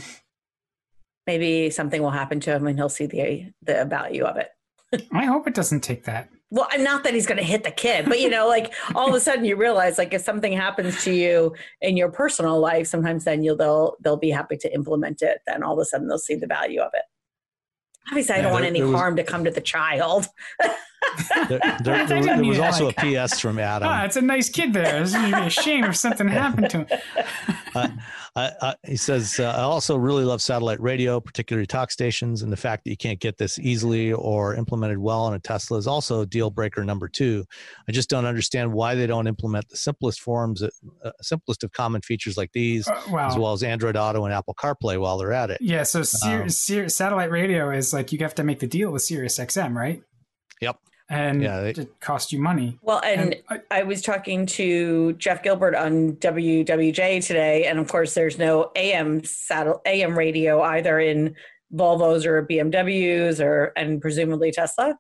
maybe something will happen to him and he'll see the the value of it. I hope it doesn't take that. Well, not that he's going to hit the kid, but, you know, like all of a sudden you realize, like, if something happens to you in your personal life, sometimes then you'll, they'll, they'll be happy to implement it. Then all of a sudden they'll see the value of it. Obviously, I don't yeah, there, want any was, harm to come to the child. there there, there, there was also like, a P S from Adam. Ah, it's a nice kid there. It's going to be a shame if something happened to him. uh, I, I, he says, uh, I also really love satellite radio, particularly talk stations, and the fact that you can't get this easily or implemented well on a Tesla is also a deal breaker number two. I just don't understand why they don't implement the simplest forms, uh, simplest of common features like these, uh, wow. as well as Android Auto and Apple CarPlay while they're at it. Yeah, so Sir- um, Sir- satellite radio is like you have to make the deal with Sirius X M, right? Yep. And yeah, they, it cost you money. Well, and, and I, I was talking to Jeff Gilbert on W W J today, and of course, there's no A M saddle A M radio either in Volvos or B M Ws or and presumably Tesla.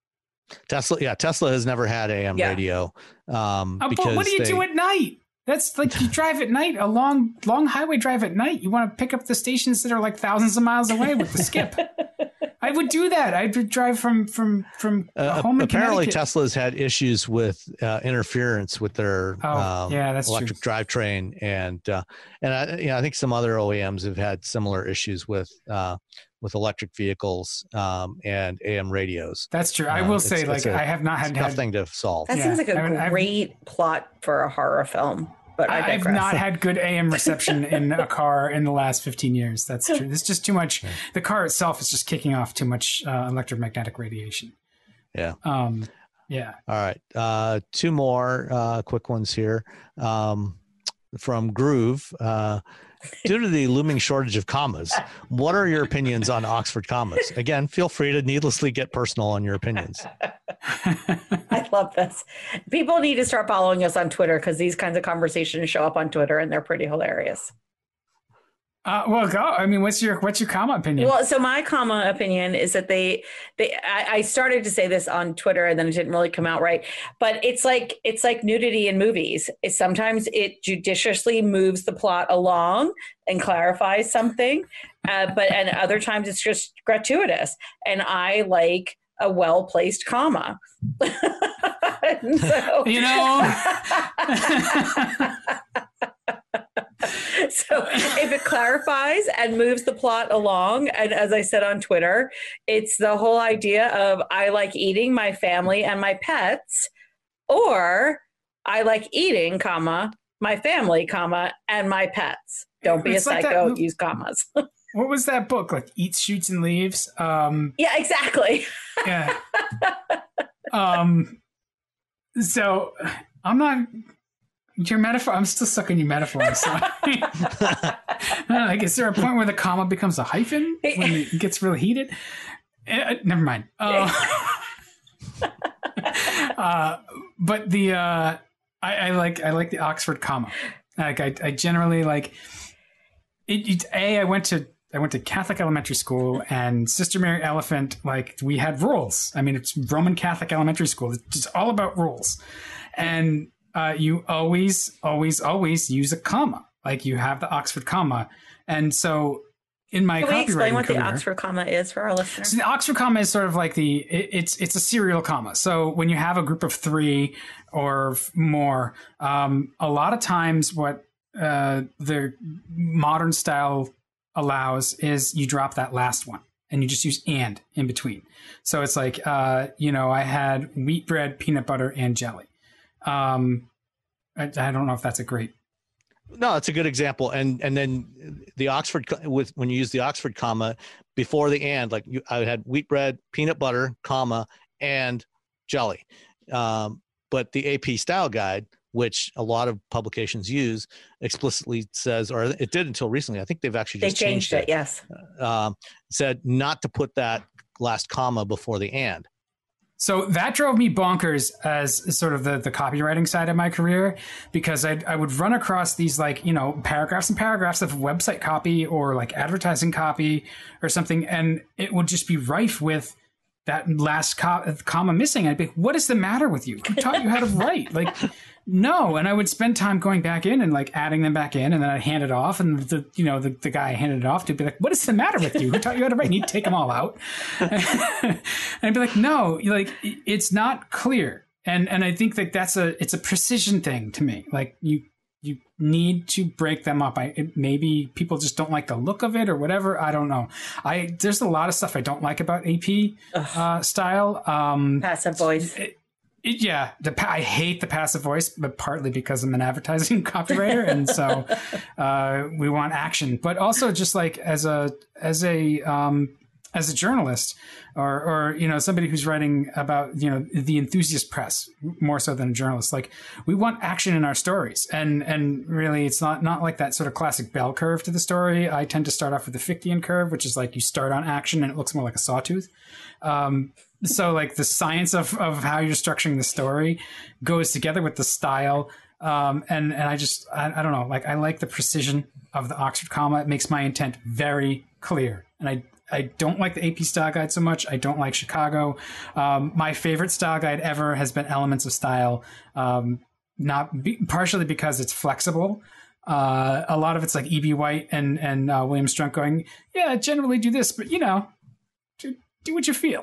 Tesla, yeah, Tesla has never had A M yeah. radio. Um, uh, because but what do you they, do at night? That's like you drive at night, a long, long highway drive at night. You want to pick up the stations that are like thousands of miles away with the skip. I would do that. I would drive from from from uh, home in apparently Tesla's had issues with uh, interference with their oh, um, yeah, that's electric true. drivetrain, and uh, and I, you know, I think some other O E Ms have had similar issues with uh, with electric vehicles um, and A M radios. That's true. I will um, say, like, a, I have not had tough had, thing to solve. That yeah. seems like a I've, great I've, plot for a horror film. But I I've not had good A M reception in a car in the last fifteen years. That's true. There's just too much. The car itself is just kicking off too much uh, electromagnetic radiation. Yeah. Um, yeah. All right. Uh, two more uh, quick ones here um, from Groove. Uh, due to the looming shortage of commas, what are your opinions on Oxford commas? Again, feel free to needlessly get personal on your opinions. I love this. People need to start following us on Twitter because these kinds of conversations show up on Twitter and they're pretty hilarious. Uh, well, go. I mean, what's your what's your comma opinion? Well, so my comma opinion is that they they I, I started to say this on Twitter and then it didn't really come out right. But it's like it's like nudity in movies. It's sometimes it judiciously moves the plot along and clarifies something, uh, but and other times it's just gratuitous. And I like a well-placed comma. so, you know. So if it clarifies and moves the plot along, and as I said on Twitter, it's the whole idea of I like eating, my family, and my pets, or I like eating, comma, my family, comma, and my pets. Don't be it's a like psycho, that, use commas. What was that book? Like Eats, Shoots, and Leaves? Um, yeah, exactly. Yeah. um. So I'm not... Your metaphor, I'm still stuck on your metaphor. So. Like, is there a point where the comma becomes a hyphen when it gets really heated? Uh, never mind. Uh, uh, but the uh, I, I like I like the Oxford comma. Like I, I generally like it, it. A I went to I went to Catholic elementary school, and Sister Mary Elephant. Like we had rules. I mean, it's Roman Catholic elementary school. It's just all about rules, and. Uh, you always, always, always use a comma. Like you have the Oxford comma. And so in my Can we explain what career, the Oxford comma is for our listeners? So the Oxford comma is sort of like the, it, it's it's a serial comma. So when you have a group of three or more, um, a lot of times what uh, the modern style allows is you drop that last one and you just use and in between. So it's like, uh, you know, I had wheat bread, peanut butter, and jelly. Um, I, I don't know if that's a great. No, it's a good example. And and then the Oxford with when you use the Oxford comma before the and, like you, I had wheat bread, peanut butter, comma, and jelly. Um, but the A P style guide, which a lot of publications use, explicitly says, or it did until recently. I think they've actually just they changed, changed it. it. Yes, um, said not to put that last comma before the and. So that drove me bonkers as sort of the, the copywriting side of my career, because I I would run across these like, you know, paragraphs and paragraphs of website copy or like advertising copy or something. And it would just be rife with that last co- comma missing. I'd be like, what is the matter with you? Who taught you how to write? Like, no. And I would spend time going back in and like adding them back in, and then I'd hand it off. And the, you know, the, the guy I handed it off to would be like, what is the matter with you? Who taught you how to write? And he'd take them all out. And I'd be like, no, like it's not clear. And, and I think that that's a, it's a precision thing to me. Like you, you need to break them up. I, it, maybe people just don't like the look of it or whatever. I don't know. I, there's a lot of stuff I don't like about A P uh, style. Um, Passive voice. It, It, yeah, the, I hate the passive voice, but partly because I'm an advertising copywriter, and so uh, we want action. But also, just like as a as a um, as a journalist, or or you know somebody who's writing about you know the enthusiast press more so than a journalist, like we want action in our stories, and and really it's not not like that sort of classic bell curve to the story. I tend to start off with the Fichtean curve, which is like you start on action and it looks more like a sawtooth. Um, So like the science of, of how you're structuring the story goes together with the style. Um, and, and I just, I, I don't know, like I like the precision of the Oxford comma. It makes my intent very clear. And I, I don't like the A P style guide so much. I don't like Chicago. Um, my favorite style guide ever has been Elements of Style. Um, not be, partially because it's flexible. Uh, a lot of it's like E B White and, and, uh, William Strunk going, yeah, generally do this, but you know, do what you feel.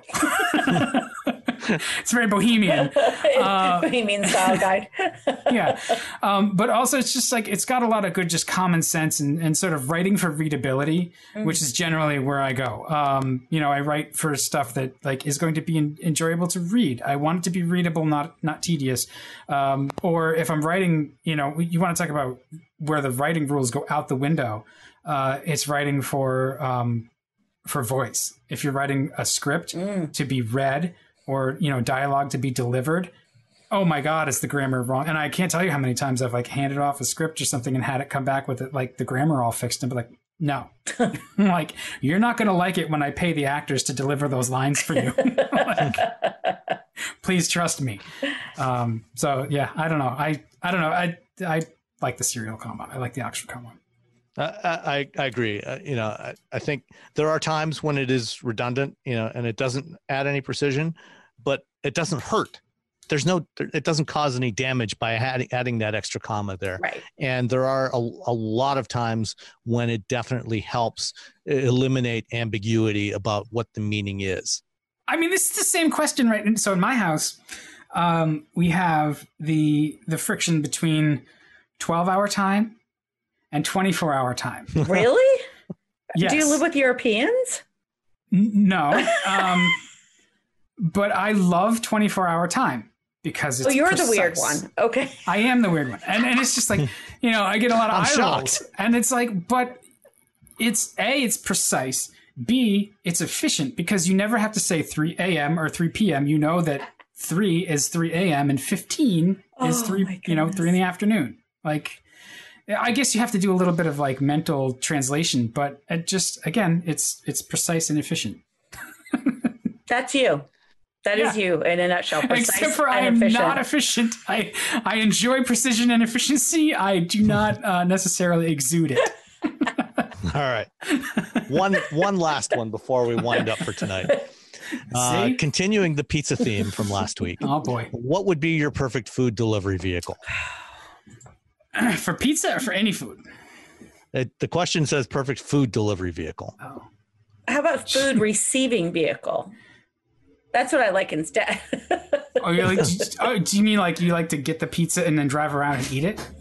It's very bohemian. Uh, bohemian style guide. Yeah. Um, but also it's just like, it's got a lot of good, just common sense and, and sort of writing for readability, mm-hmm. which is generally where I go. Um, you know, I write for stuff that like is going to be in, enjoyable to read. I want it to be readable, not, not tedious. Um, or if I'm writing, you know, you want to talk about where the writing rules go out the window. Uh, it's writing for, um, for voice. If you're writing a script mm. to be read or, you know, dialogue to be delivered, oh my God, is the grammar wrong? And I can't tell you how many times I've like handed off a script or something and had it come back with it, like the grammar all fixed and be like, no, like you're not going to like it when I pay the actors to deliver those lines for you. Like, please trust me. Um, so yeah, I don't know. I, I don't know. I, I like the serial comma. I like the Oxford comma. Uh, I, I agree. Uh, you know, I, I think there are times when it is redundant, you know, and it doesn't add any precision, but it doesn't hurt. There's no, it doesn't cause any damage by adding, adding that extra comma there. Right. And there are a, a lot of times when it definitely helps eliminate ambiguity about what the meaning is. I mean, this is the same question, right? And so in my house, um, we have the the friction between twelve hour time and twenty-four hour time. Really? Yes. Do you live with Europeans? N- no. Um, but I love twenty-four hour time because it's Oh, you're precise. the weird one. Okay. I am the weird one. And, and it's just like, you know, I get a lot of I'm eye shocked. rolls. And it's like, but it's A, it's precise. B, it's efficient because you never have to say three a.m. or three p.m. You know that three is three a.m. and fifteen is Oh, three, you know, three in the afternoon. Like, I guess you have to do a little bit of like mental translation, but it just, again, it's it's precise and efficient. That's you. That Yeah. is you in a nutshell. Precise Except for I and am efficient. not efficient. I I enjoy precision and efficiency. I do not uh, necessarily exude it. All right. One one last one before we wind up for tonight. Uh, See? continuing the pizza theme from last week. Oh boy. What would be your perfect food delivery vehicle? For pizza or for any food? It, the question says perfect food delivery vehicle. Oh. How about food receiving vehicle? That's what I like instead. Oh, you're like, do, oh, do you mean like you like to get the pizza and then drive around and eat it?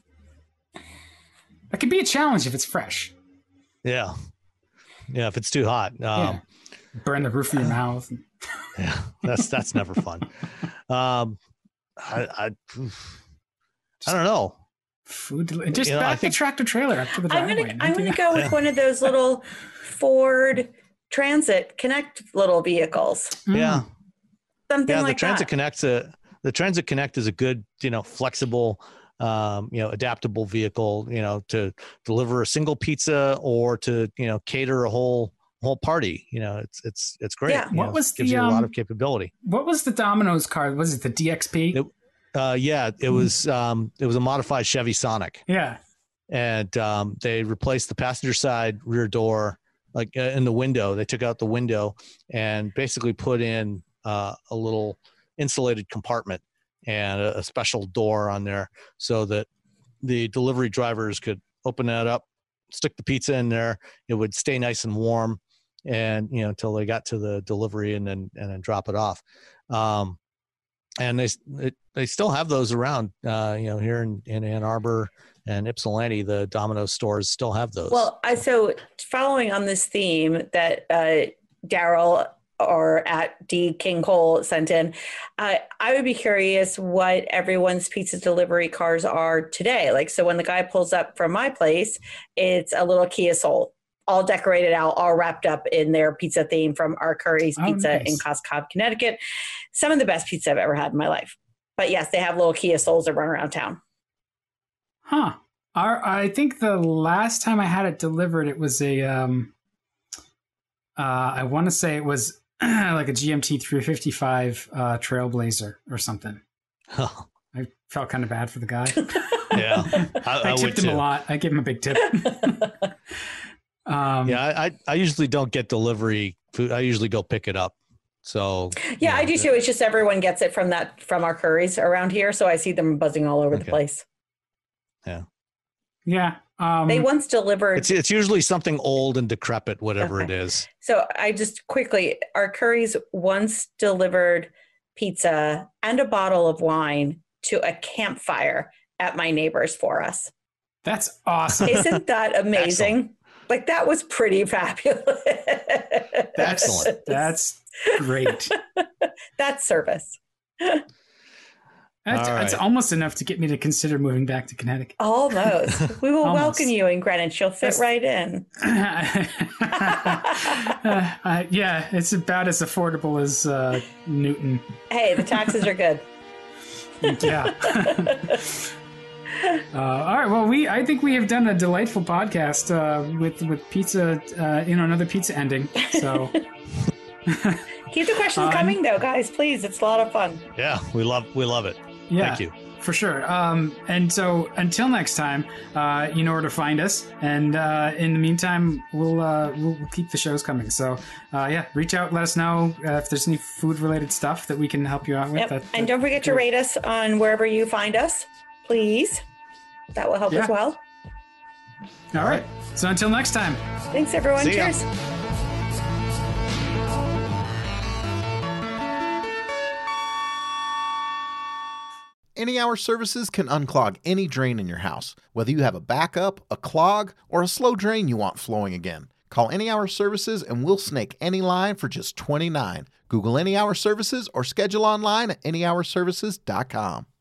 That could be a challenge if it's fresh. Yeah. Yeah, if it's too hot. Um, Yeah. Burn the roof of your mouth. Yeah, that's that's never fun. Um, I, I I don't know. Food, deli- just You know, I back think- the tractor trailer up to the I'm driveway. gonna I'm gonna go with one of those little Ford Transit Connect little vehicles. Mm. Yeah. Something Yeah, the like Transit that. Connect's a the Transit Connect is a good, you know, flexible, um, you know, adaptable vehicle, you know, to deliver a single pizza or to, you know, cater a whole whole party. You know, it's it's it's great. Yeah. You what know, was gives the, you a um, lot of capability. What was the Domino's car? Was it the D X P? It, uh, yeah, it was um, it was a modified Chevy Sonic. Yeah. And um, they replaced the passenger side rear door, like uh, in the window. They took out the window and basically put in uh, a little insulated compartment and a, a special door on there so that the delivery drivers could open that up, stick the pizza in there. It would stay nice and warm, and you know, until they got to the delivery, and then and then drop it off. Um, and they it, they still have those around. Uh, you know, here in, in Ann Arbor and Ypsilanti, the Domino's stores still have those. Well, I so following on this theme that uh, Daryl or at D King Cole sent in, uh, I would be curious what everyone's pizza delivery cars are today. Like, so when the guy pulls up from my place, it's a little Kia Soul, all decorated out, all wrapped up in their pizza theme from our Curry's Oh, Pizza nice. in Coscob, Connecticut. Some of the best pizza I've ever had in my life. But yes, they have little Kia Souls that run around town. Huh. Our, I think the last time I had it delivered, it was a, um, uh, I want to say it was like a G M T three fifty-five uh, Trailblazer or something. Oh, I felt kind of bad for the guy. yeah, I, I, I would tipped him too. a lot. I gave him a big tip. um, Yeah, I, I I usually don't get delivery food. I usually go pick it up. So Yeah, you I know, do too. It's just everyone gets it from that from our Curry's around here, so I see them buzzing all over Okay. the place. Yeah, yeah. Um, They once delivered. it's it's usually something old and decrepit, whatever Okay. it is. So I just quickly, our Curry's once delivered pizza and a bottle of wine to a campfire at my neighbor's for us. that's awesome. Isn't that amazing? Excellent. Like, that was pretty fabulous. Excellent. That's great. That's service. That's, All that's right. almost enough to get me to consider moving back to Connecticut. Almost. We will Almost. welcome you in Greenwich. You'll fit That's- right in. uh, uh, yeah, it's about as affordable as uh, Newton. Hey, the taxes are good. Yeah. uh, all right. Well, we I think we have done a delightful podcast uh, with with pizza, uh, you know, another pizza ending. So Keep the questions Um, coming, though, guys. Please. It's a lot of fun. Yeah, we love we love it. yeah. Thank you. For sure. Um, and so until next time, uh, you know where to find us. And uh, in the meantime, we'll, uh, we'll we'll keep the shows coming. So uh, yeah, reach out, let us know uh, if there's any food related stuff that we can help you out with. Yep. That- And that- don't forget to rate us on wherever you find us, please. That will help Yeah. as well. All right. So until next time. Thanks, everyone. See ya. Cheers. Any Hour Services can unclog any drain in your house, whether you have a backup, a clog, or a slow drain you want flowing again. Call Any Hour Services and we'll snake any line for just twenty-nine dollars. Google Any Hour Services or schedule online at any hour services dot com.